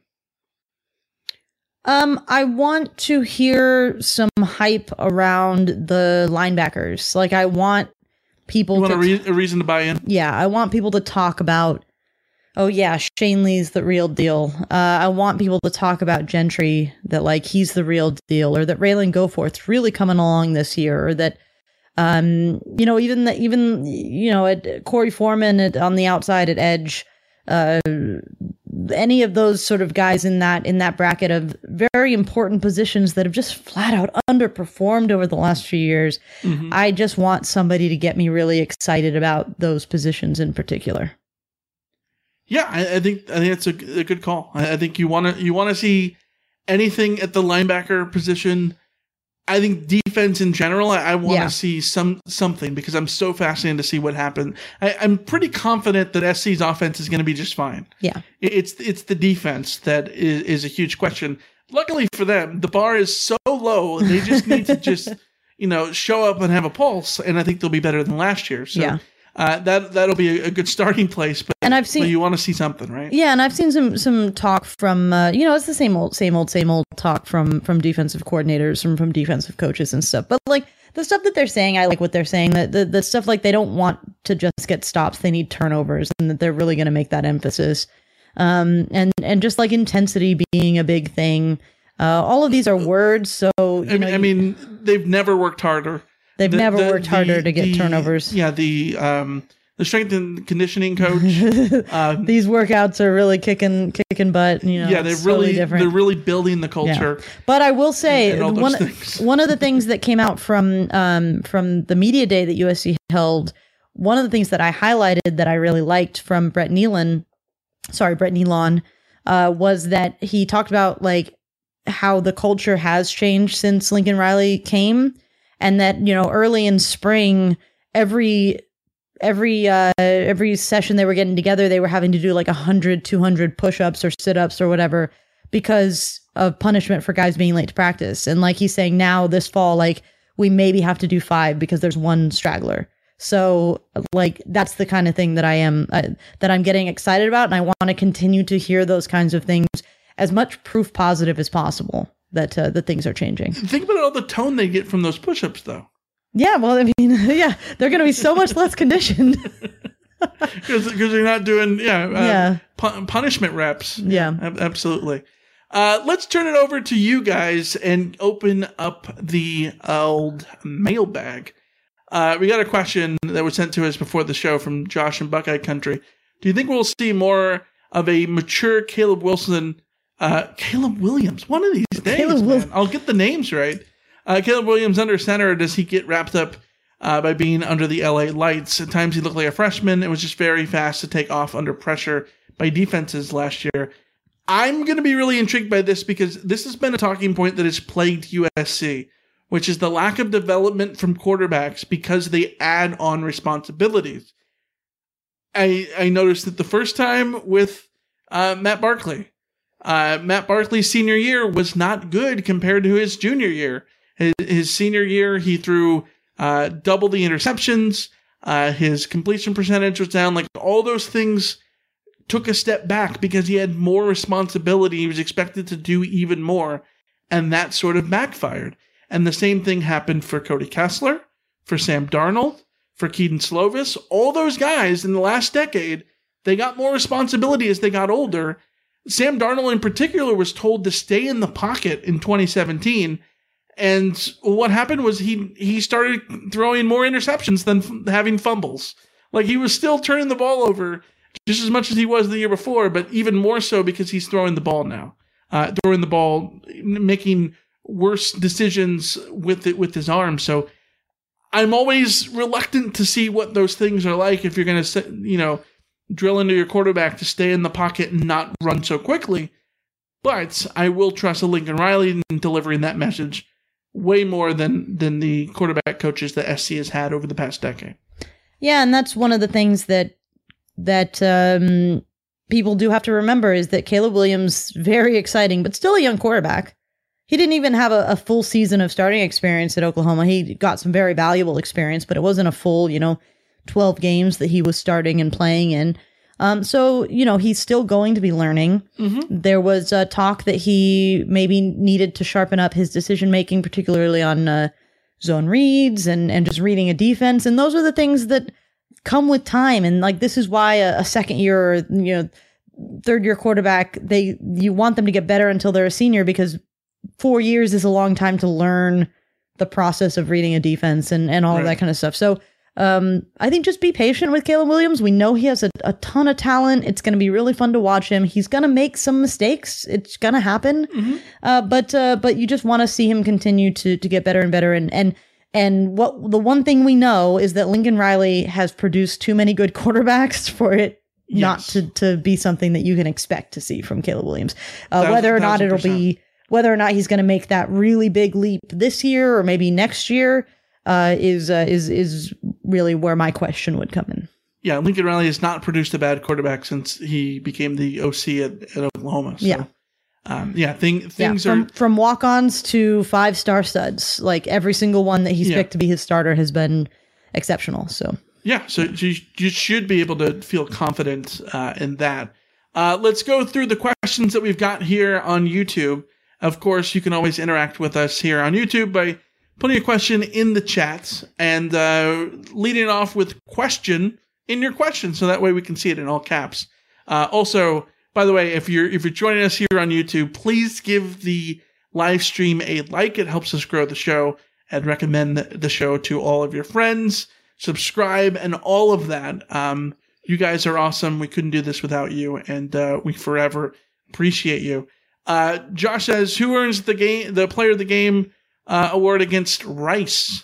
Um, I want to hear some hype around the linebackers. Like, I want people. You want to a, re- a reason to buy in? Yeah, I want people to talk about. Oh yeah, Shane Lee's the real deal. Uh, I want people to talk about Gentry, that like he's the real deal, or that Raylan Goforth's really coming along this year, or that, um, you know, even the, even you know, at Corey Foreman at, on the outside at edge, uh, any of those sort of guys in that in that bracket of very important positions that have just flat out underperformed over the last few years. Mm-hmm. I just want somebody to get me really excited about those positions in particular. Yeah, I, I think I think that's a, a good call. I, I think you want to you want to see anything at the linebacker position. I think defense in general. I, I want to yeah. see some something because I'm so fascinated to see what happened. I, I'm pretty confident that S C's offense is going to be just fine. Yeah, it, it's it's the defense that is, is a huge question. Luckily for them, the bar is so low. They just need to just you know show up and have a pulse, and I think they'll be better than last year. So. Yeah. Uh, that that'll be a, a good starting place, but and I've seen but you want to see something, right? Yeah, and I've seen some some talk from uh, you know it's the same old same old same old talk from from defensive coordinators from from defensive coaches and stuff. But like the stuff that they're saying, I like what they're saying. The, the the stuff like they don't want to just get stops; they need turnovers, and that they're really going to make that emphasis. Um, and and just like intensity being a big thing. Uh, all of these are words, so you I, know, mean, I mean, they've never worked harder. They've the, never the, worked harder the, to get the, turnovers. Yeah, the um, the strength and conditioning coach. um, These workouts are really kicking kicking butt. You know, yeah, they're really totally different. they're really building the culture. Yeah. But I will say and, and one one of the things that came out from um, from the media day that U S C held. One of the things that I highlighted that I really liked from Brett Nealon, sorry Brett Nealon, uh, was that he talked about like how the culture has changed since Lincoln Riley came, and that, you know, early in spring, every every uh, every session they were getting together, they were having to do like one hundred, two hundred push-ups or sit-ups or whatever because of punishment for guys being late to practice. And like he's saying now this fall, like we maybe have to do five because there's one straggler. So like that's the kind of thing that I am uh, that I'm getting excited about, and I want to continue to hear those kinds of things. As much proof positive as possible that uh, that things are changing. Think about all the tone they get from those push-ups, though. Yeah, well, I mean, yeah, they're going to be so much less conditioned because they're not doing yeah, uh, yeah. pu- punishment reps. Yeah, Ab- absolutely. Uh, let's turn it over to you guys and open up the old mailbag. Uh, we got a question that was sent to us before the show from Josh in Buckeye Country. Do you think we'll see more of a mature Caleb Wilson? Uh, Caleb Williams, one of these days, Caleb man. Will- I'll get the names right. Uh, Caleb Williams under center, or does he get wrapped up uh, by being under the L A lights? At times he looked like a freshman. It was just very fast to take off under pressure by defenses last year. I'm going to be really intrigued by this because this has been a talking point that has plagued U S C, which is the lack of development from quarterbacks because they add on responsibilities. I, I noticed that the first time with uh, Matt Barkley, Uh, Matt Barkley's senior year was not good compared to his junior year. His, his senior year, he threw uh, double the interceptions. Uh, his completion percentage was down. Like all those things took a step back because he had more responsibility. He was expected to do even more, and that sort of backfired. And the same thing happened for Cody Kessler, for Sam Darnold, for Keaton Slovis. All those guys in the last decade, they got more responsibility as they got older. Sam Darnold in particular was told to stay in the pocket in twenty seventeen. And what happened was he he started throwing more interceptions than f- having fumbles. Like he was still turning the ball over just as much as he was the year before, but even more so because he's throwing the ball now. Uh, throwing the ball, making worse decisions with it with his arm. So I'm always reluctant to see what those things are like if you're going to, you know, drill into your quarterback to stay in the pocket and not run so quickly. But I will trust a Lincoln Riley in delivering that message way more than, than the quarterback coaches that S C has had over the past decade. Yeah, and that's one of the things that that um, people do have to remember is that Caleb Williams, very exciting, but still a young quarterback. He didn't even have a, a full season of starting experience at Oklahoma. He got some very valuable experience, but it wasn't a full, you know, twelve games that he was starting and playing in. Um, so, you know, he's still going to be learning. Mm-hmm. There was uh, talk that he maybe needed to sharpen up his decision-making, particularly on uh, zone reads and, and just reading a defense. And those are the things that come with time. And like, this is why a, a second year or, you know, third year quarterback, they, you want them to get better until they're a senior, because four years is a long time to learn the process of reading a defense and, and all right. of that kind of stuff. So, Um, I think just be patient with Caleb Williams. We know he has a, a ton of talent. It's going to be really fun to watch him. He's going to make some mistakes. It's going to happen. Mm-hmm. Uh, but, uh, but you just want to see him continue to, to get better and better. And, and, and what the one thing we know is that Lincoln Riley has produced too many good quarterbacks for it yes. not to, to be something that you can expect to see from Caleb Williams. Uh, thousand, whether or not it'll percent. be, whether or not he's going to make that really big leap this year or maybe next year. Uh, is uh, is is really where my question would come in. Yeah, Lincoln Riley has not produced a bad quarterback since he became the O C at, at Oklahoma. So, yeah, um, yeah, thing, things yeah, from, are from walk-ons to five-star studs. Like every single one that he's yeah. picked to be his starter has been exceptional. So yeah, so you, you should be able to feel confident uh, in that. Uh, let's go through the questions that we've got here on YouTube. Of course, you can always interact with us here on YouTube by putting a question in the chat and uh, leading it off with question in your question, so that way we can see it in all caps. Uh, also, by the way, if you're if you're joining us here on YouTube, please give the live stream a like. It helps us grow the show, and recommend the show to all of your friends. Subscribe and all of that. Um, you guys are awesome. We couldn't do this without you, and uh, we forever appreciate you. Uh, Josh says, "Who earns the game, the Player of the Game uh, award against Rice?"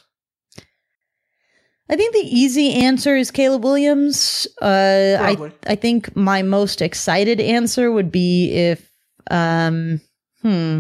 I think the easy answer is Caleb Williams. Uh, I I think my most excited answer would be if, um, hmm,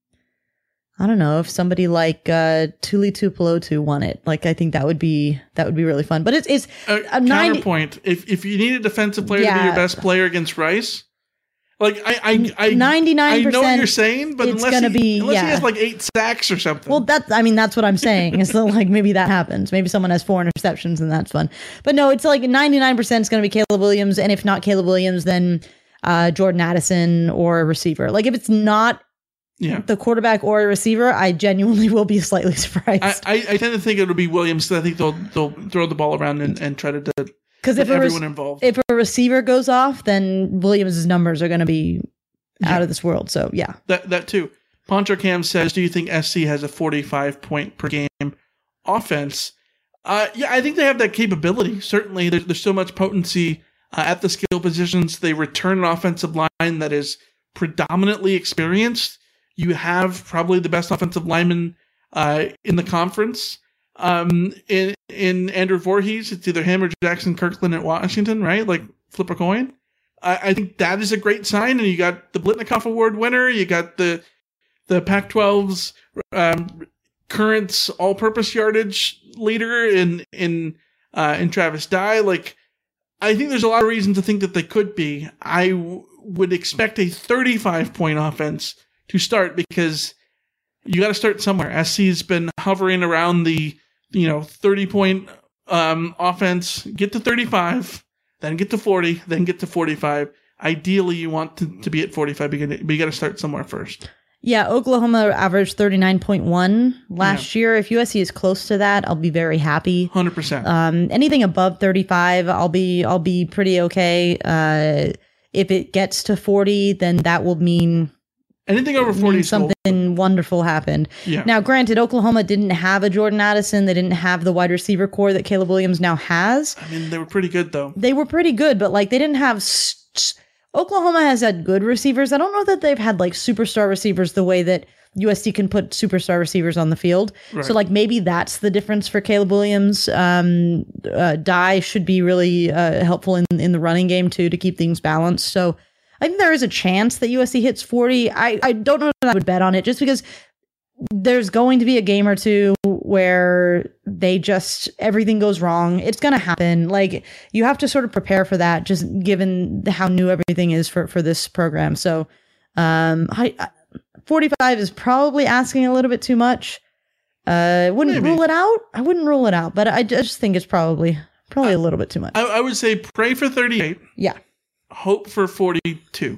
I don't know, if somebody like uh, Tuli Tuipulotu won it. Like, I think that would be that would be really fun. But it's it's uh, a counterpoint. If if you need a defensive player yeah. to be your best player against Rice. Like I, I, I, ninety-nine percent I know what you're saying, but it's unless, gonna he, be, unless yeah. he has like eight sacks or something. Well, that's, I mean, that's what I'm saying. It's like maybe that happens. Maybe someone has four interceptions and that's fun. But no, it's like ninety-nine percent is going to be Caleb Williams. And if not Caleb Williams, then uh, Jordan Addison or a receiver. Like if it's not yeah. the quarterback or a receiver, I genuinely will be slightly surprised. I, I, I tend to think it'll be Williams. I think they'll they'll throw the ball around and, and try to Because if everyone re- involved. If a receiver goes off, then Williams' numbers are going to be Yeah. out of this world. So yeah, that that too. Poncho Cam says, "Do you think S C has a forty-five point per game offense?" Uh, yeah, I think they have that capability. Certainly, there's there's so much potency uh, at the skill positions. They return an offensive line that is predominantly experienced. You have probably the best offensive lineman uh, in the conference. Um, in in Andrew Voorhees, it's either him or Jackson Kirkland at Washington, right? Like flip a coin. I think that is a great sign, and you got the Blitnikoff Award winner, you got the the Pac twelve's um, current all-purpose yardage leader in in uh, in Travis Dye. Like, I think there's a lot of reason to think that they could be. I w- would expect a thirty-five point offense to start because you got to start somewhere. S C's been hovering around the you know thirty point um, offense, get to thirty-five. Then get to forty, then get to forty-five. Ideally, you want to, to be at forty-five, but you got to start somewhere first. Yeah, Oklahoma averaged thirty-nine point one last yeah. year. If U S C is close to that, I'll be very happy. one hundred percent. Um, anything above thirty-five, I'll be I'll be pretty okay. Uh, if it gets to forty, then that will mean anything over forty something cool. wonderful happened. Yeah. Now, granted, Oklahoma didn't have a Jordan Addison. They didn't have the wide receiver core that Caleb Williams now has. I mean, they were pretty good, though. They were pretty good, but like they didn't have. St- Oklahoma has had good receivers. I don't know that they've had like superstar receivers the way that U S C can put superstar receivers on the field. Right. So like maybe that's the difference for Caleb Williams. Um, uh, Dye should be really uh, helpful in in the running game too to keep things balanced. So. I think there is a chance that U S C hits forty. I, I don't know that I would bet on it just because there's going to be a game or two where they just, everything goes wrong. It's going to happen. Like you have to sort of prepare for that just given how new everything is for, for this program. So um, I, forty-five is probably asking a little bit too much. I uh, wouldn't Maybe. rule it out. I wouldn't rule it out, but I just think it's probably, probably a little bit too much. I, I would say pray for thirty-eight. Yeah. Hope for forty-two.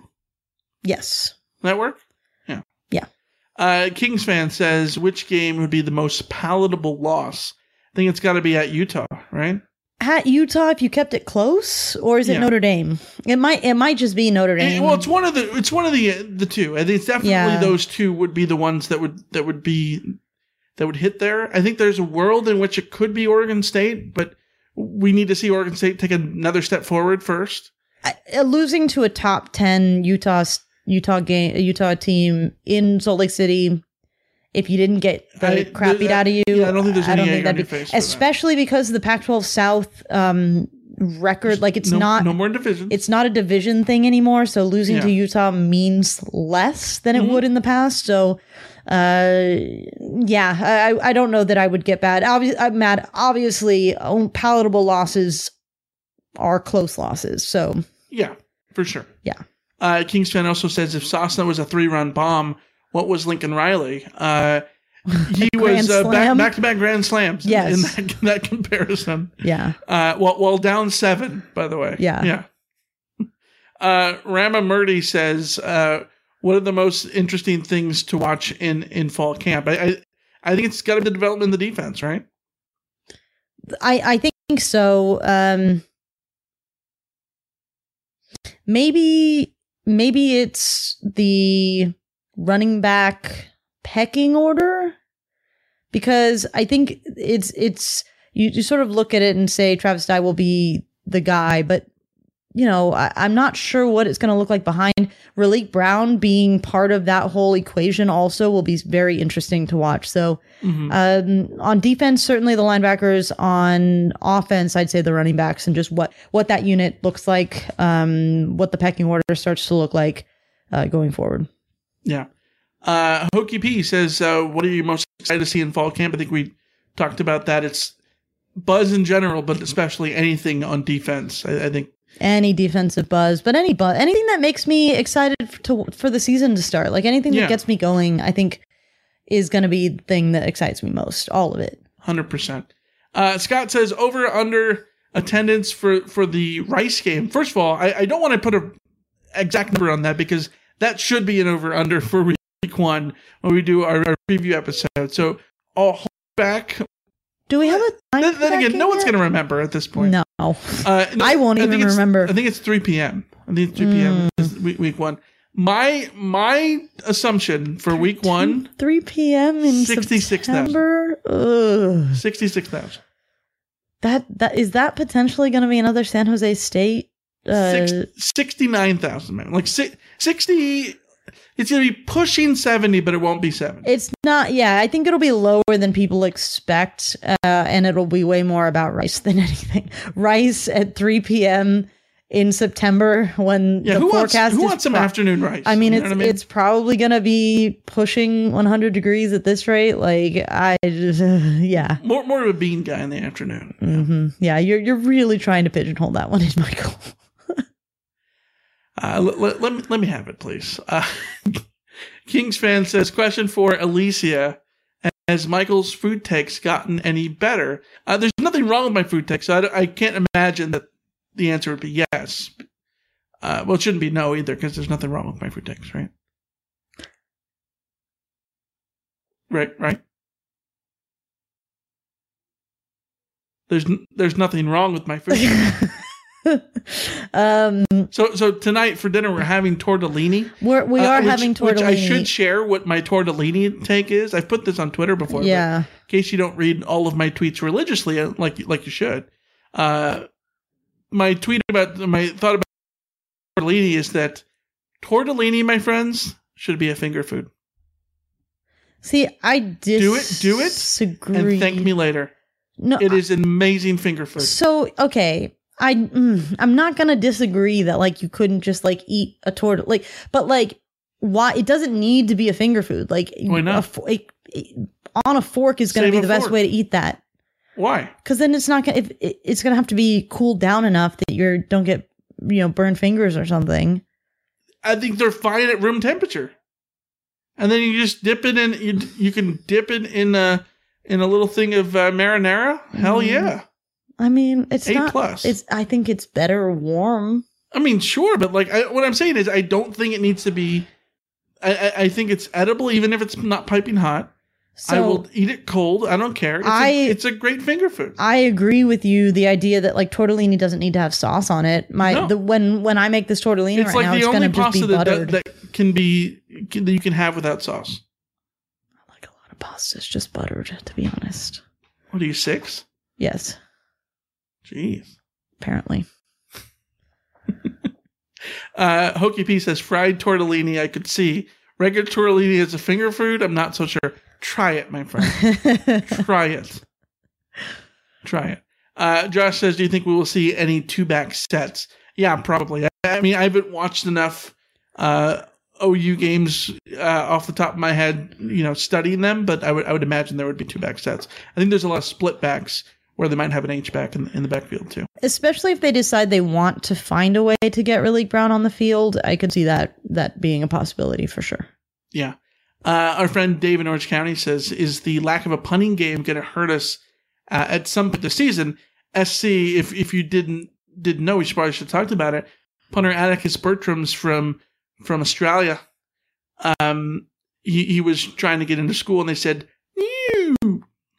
Yes. That work? Yeah. Yeah. Uh, Kings fan says, which game would be the most palatable loss? I think it's got to be at Utah, right? At Utah, if you kept it close, or is it yeah. Notre Dame? It might. It might just be Notre Dame. And, well, it's one of the. It's one of the the two. I think it's definitely yeah. those two would be the ones that would that would be that would hit there. I think there's a world in which it could be Oregon State, but we need to see Oregon State take another step forward first. Uh, losing to a top ten Utah Utah game Utah team in Salt Lake City, if you didn't get the I, crap beat out of you, yeah, I don't think there's any egg on your be, face. Especially that. because of the Pac twelve South um, record, like it's no, not no more divisions. It's not a division thing anymore. So losing yeah. to Utah means less than mm-hmm. it would in the past. So. Uh, yeah, I I don't know that I would get bad. Obvi- I'm mad. Obviously, palatable losses are close losses. So yeah, for sure. Yeah. Uh, Kings fan also says if Sosna was a three-run bomb, what was Lincoln Riley? Uh, he was uh, back, back-to-back Grand Slams. Yes. In that, in that comparison. Yeah. Uh, well, well, down seven, by the way. Yeah. Yeah. Uh, Rama Murdy says, uh, what are the most interesting things to watch in, in fall camp? I, I I think it's got to be the development of the defense, right? I, I think so. Um, maybe maybe it's the running back pecking order, because I think it's it's you, you sort of look at it and say Travis Dye will be the guy, but you know, I, I'm not sure what it's going to look like behind. Raleek Brown being part of that whole equation also will be very interesting to watch. So mm-hmm. um, on defense, certainly the linebackers. On offense, I'd say the running backs, and just what, what that unit looks like, um, what the pecking order starts to look like uh, going forward. Yeah. Uh, Hokey P says, uh, what are you most excited to see in fall camp? I think we talked about that. It's buzz in general, but especially anything on defense. I, I think Any defensive buzz, but any buzz, anything that makes me excited to, for the season to start, like anything that yeah. gets me going, I think is going to be the thing that excites me most. All of it. one hundred percent. Uh, Scott says over under attendance for, for the Rice game. First of all, I, I don't want to put an exact number on that because that should be an over under for week one when we do our, our preview episode. So I'll hold back. Do we have a time? Then, then again, no one's going to remember at this point. No. Uh, no I won't even I remember. I think it's three p.m. I think it's three p.m. Mm. week, week one. My my assumption for week one. three p.m. in sixty-six September? thousand. sixty-six thousand. That, that, is that potentially going to be another San Jose State? Uh, Six, sixty-nine thousand, man. Like si, sixty... It's going to be pushing seventy, but it won't be seventy. It's not, yeah, I think it'll be lower than people expect, uh, and it'll be way more about Rice than anything. Rice at three p.m. in September when yeah, the who forecast wants, who is... wants some pro- afternoon rice? I mean, you it's I mean? it's probably going to be pushing one hundred degrees at this rate. Like, I just, uh, yeah. More more of a bean guy in the afternoon. Mm-hmm. Yeah, you're, you're really trying to pigeonhole that one in, Michael. Uh, let, let, let, me, let me have it, please. Uh, Kings fan says, question for Alicia. Has Michael's food takes gotten any better? Uh, there's nothing wrong with my food takes, so I, I can't imagine that the answer would be yes. Uh, well, it shouldn't be no either, because there's nothing wrong with my food takes, right? Right, right. There's there's nothing wrong with my food takes. um, so so tonight for dinner we're having tortellini. We're, we are uh, which, having tortellini. Which I should share what my tortellini take is. I've put this on Twitter before. Yeah. In case you don't read all of my tweets religiously, like like you should. Uh, my tweet about my thought about tortellini is that tortellini, my friends, should be a finger food. See, I disagree. Do it, do it, and thank me later. No, it is an amazing finger food. So okay. I mm, I'm not gonna disagree that like you couldn't just like eat a tortilla, like, but like why it doesn't need to be a finger food. Like why not? A, it, it, on a fork is gonna Save be the fork. best way to eat that. Why? Because then it's not gonna. If, it, it's gonna have to be cooled down enough that you don't get you know burned fingers or something. I think they're fine at room temperature, and then you just dip it in. You you can dip it in a in a little thing of uh, marinara. Hell Mm. yeah. I mean, it's A not. plus. It's. I think it's better warm. I mean, sure, but like, I, what I'm saying is, I don't think it needs to be. I, I, I think it's edible, even if it's not piping hot. So I will eat it cold. I don't care. It's, I, a, it's a great finger food. I agree with you. The idea that like tortellini doesn't need to have sauce on it. My No. the when when I make this tortellini It's right like now, the it's only gonna just pasta be that, buttered. that, that can be can, that you can have without sauce. I like a lot of pastas just buttered, to be honest. What are you, six? Yes, Jeez. apparently. Uh, Hokey P says fried tortellini. I could see regular tortellini as a finger food. I'm not so sure. Try it, my friend. Try it. Try it. Uh, Josh says, do you think we will see any two back sets? Yeah, probably. I, I mean, I haven't watched enough uh, O U games uh, off the top of my head, you know, studying them, but I would I would imagine there would be two back sets. I think there's a lot of split backs where they might have an H back in, in the backfield too. Especially if they decide they want to find a way to get Raleek Brown on the field, I could see that that being a possibility for sure. Yeah. Uh, our friend Dave in Orange County says, is the lack of a punting game going to hurt us uh, at some point this season? S C, if if you didn't didn't know, we should probably should have talked about it. Punter Atticus Bertram's from from Australia. Um, he, he was trying to get into school, and they said,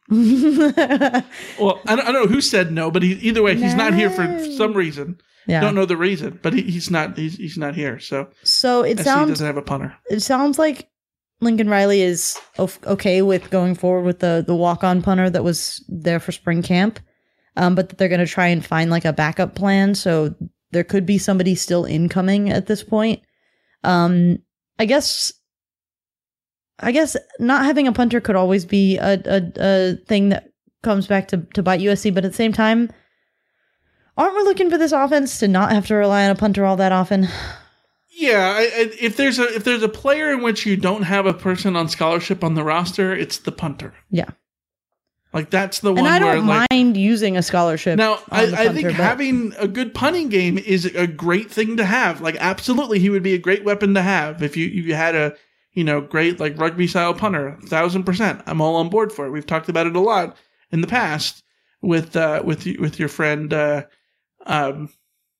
Well, I don't, I don't know who said no, but he, either way, he's no. not here for some reason. Yeah. Don't know the reason, but he, he's not. He's he's not here. So so it S C sounds doesn't have a punter. It sounds like Lincoln Riley is okay with going forward with the the walk on punter that was there for spring camp, um, but that they're going to try and find like a backup plan. So there could be somebody still incoming at this point. Um, I guess. I guess not having a punter could always be a, a, a thing that comes back to, to bite U S C, but at the same time, aren't we looking for this offense to not have to rely on a punter all that often? Yeah, I, I, if there's a if there's a player in which you don't have a person on scholarship on the roster, it's the punter. Yeah, like that's the one. And I don't where, mind like, using a scholarship. Now, I, punter, I think but having a good punting game is a great thing to have. Like, absolutely, he would be a great weapon to have if you if you had a. You know, great, like rugby style punter, thousand percent. I'm all on board for it. We've talked about it a lot in the past with uh, with with your friend. Uh, um,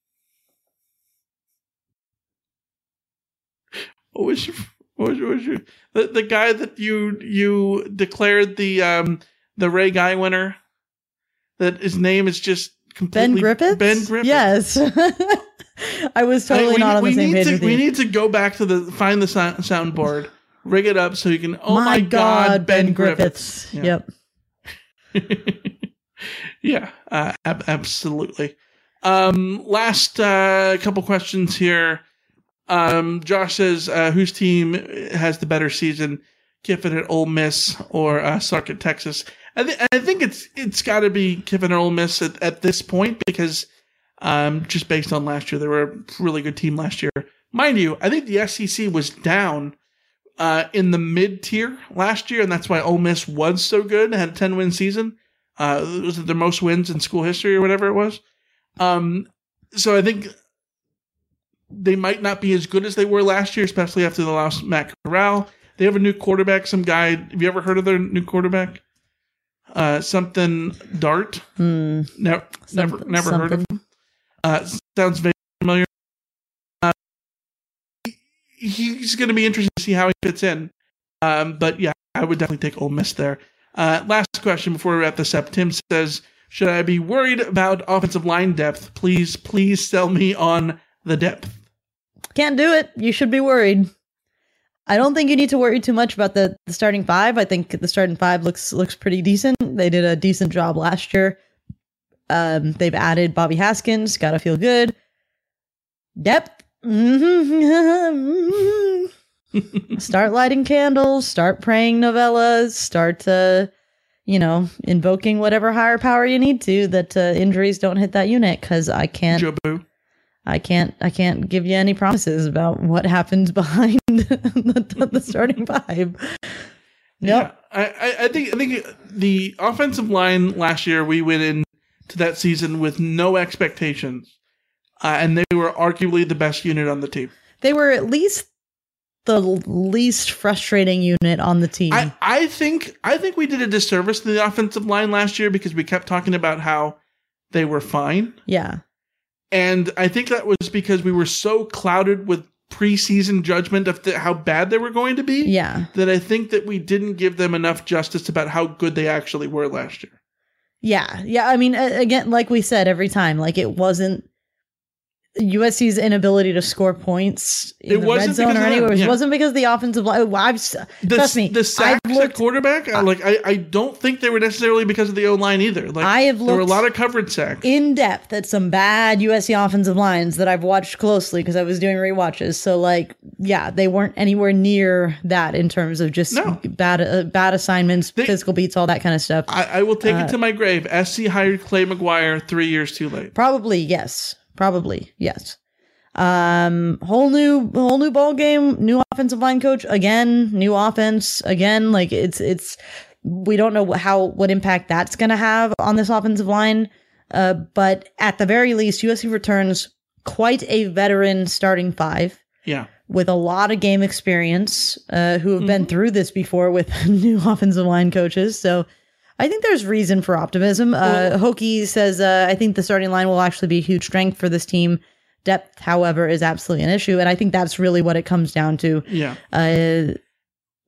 what was your, what was your, what was your the, the guy that you you declared the um, the Ray Guy winner? That his name is just completely Ben Griffiths. Ben Griffiths. Yes. I was totally I, we, not on the same page to, with you. We need to go back to the find the sound, soundboard, rig it up so you can. Oh my, my God, God, Ben, ben Griffiths. Griffiths. Yeah. Yep. yeah, uh, ab- absolutely. Um, last uh, couple questions here. Um, Josh says, uh, whose team has the better season, Kiffin at Ole Miss or uh, Sark at Texas? I, th- I think it's it's got to be Kiffin at Ole Miss at, at this point because. Um, just based on last year, they were a really good team last year. Mind you, I think the S E C was down uh, in the mid tier last year, and that's why Ole Miss was so good. Had a ten win season. Uh, was it their most wins in school history or whatever it was? Um, so I think they might not be as good as they were last year, especially after they lost Matt Corral. They have a new quarterback. Some guy. Have you ever heard of their new quarterback? Uh, something Dart. Hmm. Never, never, never heard of him. Uh, sounds very familiar. Uh, he's going to be interesting to see how he fits in. Um, but yeah, I would definitely take Ole Miss there. Uh, last question before we wrap this up. Tim says, should I be worried about offensive line depth? Please, please sell me on the depth. Can't do it. You should be worried. I don't think you need to worry too much about the, the starting five. I think the starting five looks looks pretty decent. They did a decent job last year. Um, they've added Bobby Haskins. Gotta feel good. Depth. Mm-hmm. Start lighting candles. Start praying novellas. Start, uh, you know, invoking whatever higher power you need to that uh, injuries don't hit that unit. Because I can't. Jobu. I can't. I can't give you any promises about what happens behind the, the starting five. Nope. Yeah, I, I think. I think the offensive line last year we went in. To that season with no expectations, uh, and they were arguably the best unit on the team. They were at least the least frustrating unit on the team. I, I think I think we did a disservice to the offensive line last year because we kept talking about how they were fine. Yeah, and I think that was because we were so clouded with preseason judgment of the, how bad they were going to be. Yeah, that I think that we didn't give them enough justice about how good they actually were last year. Yeah, yeah. I mean, again, like we said every time, like it wasn't U S C's inability to score points in it the red zone or anywhere. Yeah. It wasn't because of the offensive line. I've, the, trust me, the sacks I've looked, at quarterback, I, like I, I don't think they were necessarily because of the O line either. Like I have looked there were a lot of coverage sacks in depth at some bad U S C offensive lines that I've watched closely because I was doing rewatches. So, like, yeah, they weren't anywhere near that in terms of just no. bad uh, bad assignments, they, physical beats, all that kind of stuff. I, I will take uh, it to my grave. S C hired Clay McGuire three years too late. Probably yes. Probably yes. Um, whole new, whole new ball game, new offensive line coach again, new offense again. Like it's, it's, we don't know how, what impact that's going to have on this offensive line. Uh, but at the very least, U S C returns quite a veteran starting five. Yeah. With a lot of game experience, uh, who have mm-hmm. been through this before with new offensive line coaches. So I think there's reason for optimism. Uh, Hokie says, uh, I think the starting line will actually be a huge strength for this team. Depth, however, is absolutely an issue. And I think that's really what it comes down to. Yeah. Uh,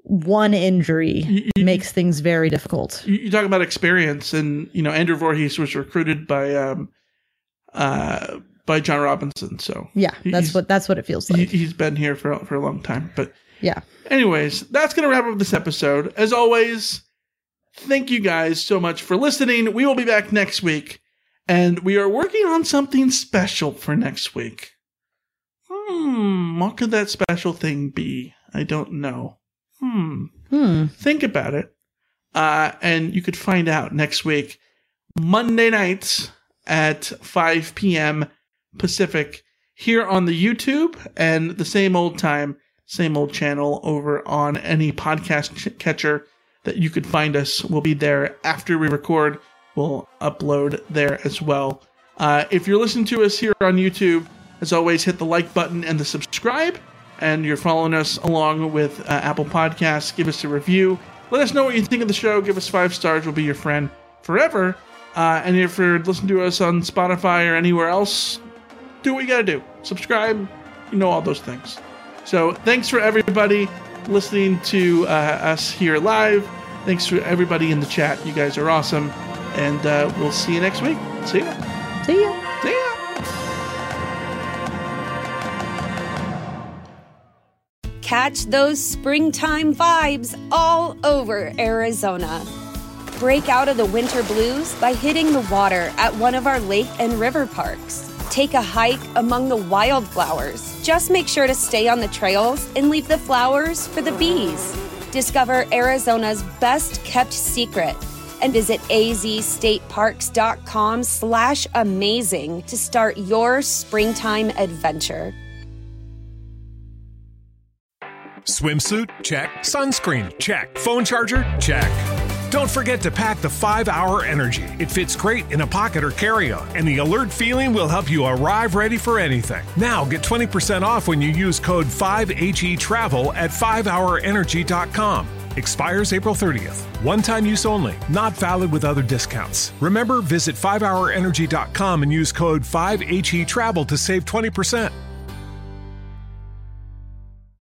one injury you, you, makes things very difficult. You, you talk about experience, and you know Andrew Voorhees was recruited by um, uh, by John Robinson. So yeah, that's what that's what it feels like. He, he's been here for for a long time. But yeah. Anyways, that's gonna wrap up this episode. As always, thank you guys so much for listening. We will be back next week, and we are working on something special for next week. Hmm, what could that special thing be? I don't know. Hmm. Hmm. Think about it. Uh, and you could find out next week, Monday nights at five p.m. Pacific, here on the YouTube, and the same old time, same old channel over on any podcast ch- catcher that you could find us. We'll be there after we record. We'll upload there as well. Uh, if you're listening to us here on YouTube, as always, hit the like button and the subscribe. And you're following us along with uh, Apple Podcasts. Give us a review. Let us know what you think of the show. Give us five stars. We'll be your friend forever. Uh, and if you're listening to us on Spotify or anywhere else, do what you got to do. Subscribe. You know all those things. So thanks for everybody listening to uh, us here live. Thanks for everybody in the chat. You guys are awesome. And uh, we'll see you next week. See ya. See ya. See ya. Catch those springtime vibes all over Arizona. Break out of the winter blues by hitting the water at one of our lake and river parks. Take a hike among the wildflowers. Just make sure to stay on the trails and leave the flowers for the bees. Discover Arizona's best kept secret and visit azstateparks.com slash amazing to start your springtime adventure. Swimsuit? Check. Sunscreen? Check. Phone charger? Check. Don't forget to pack the five hour Energy. It fits great in a pocket or carry-on, and the alert feeling will help you arrive ready for anything. Now get twenty percent off when you use code five H E travel at five hour energy dot com. Expires April thirtieth. One-time use only. Not valid with other discounts. Remember, visit five hour energy dot com and use code five H E travel to save twenty percent.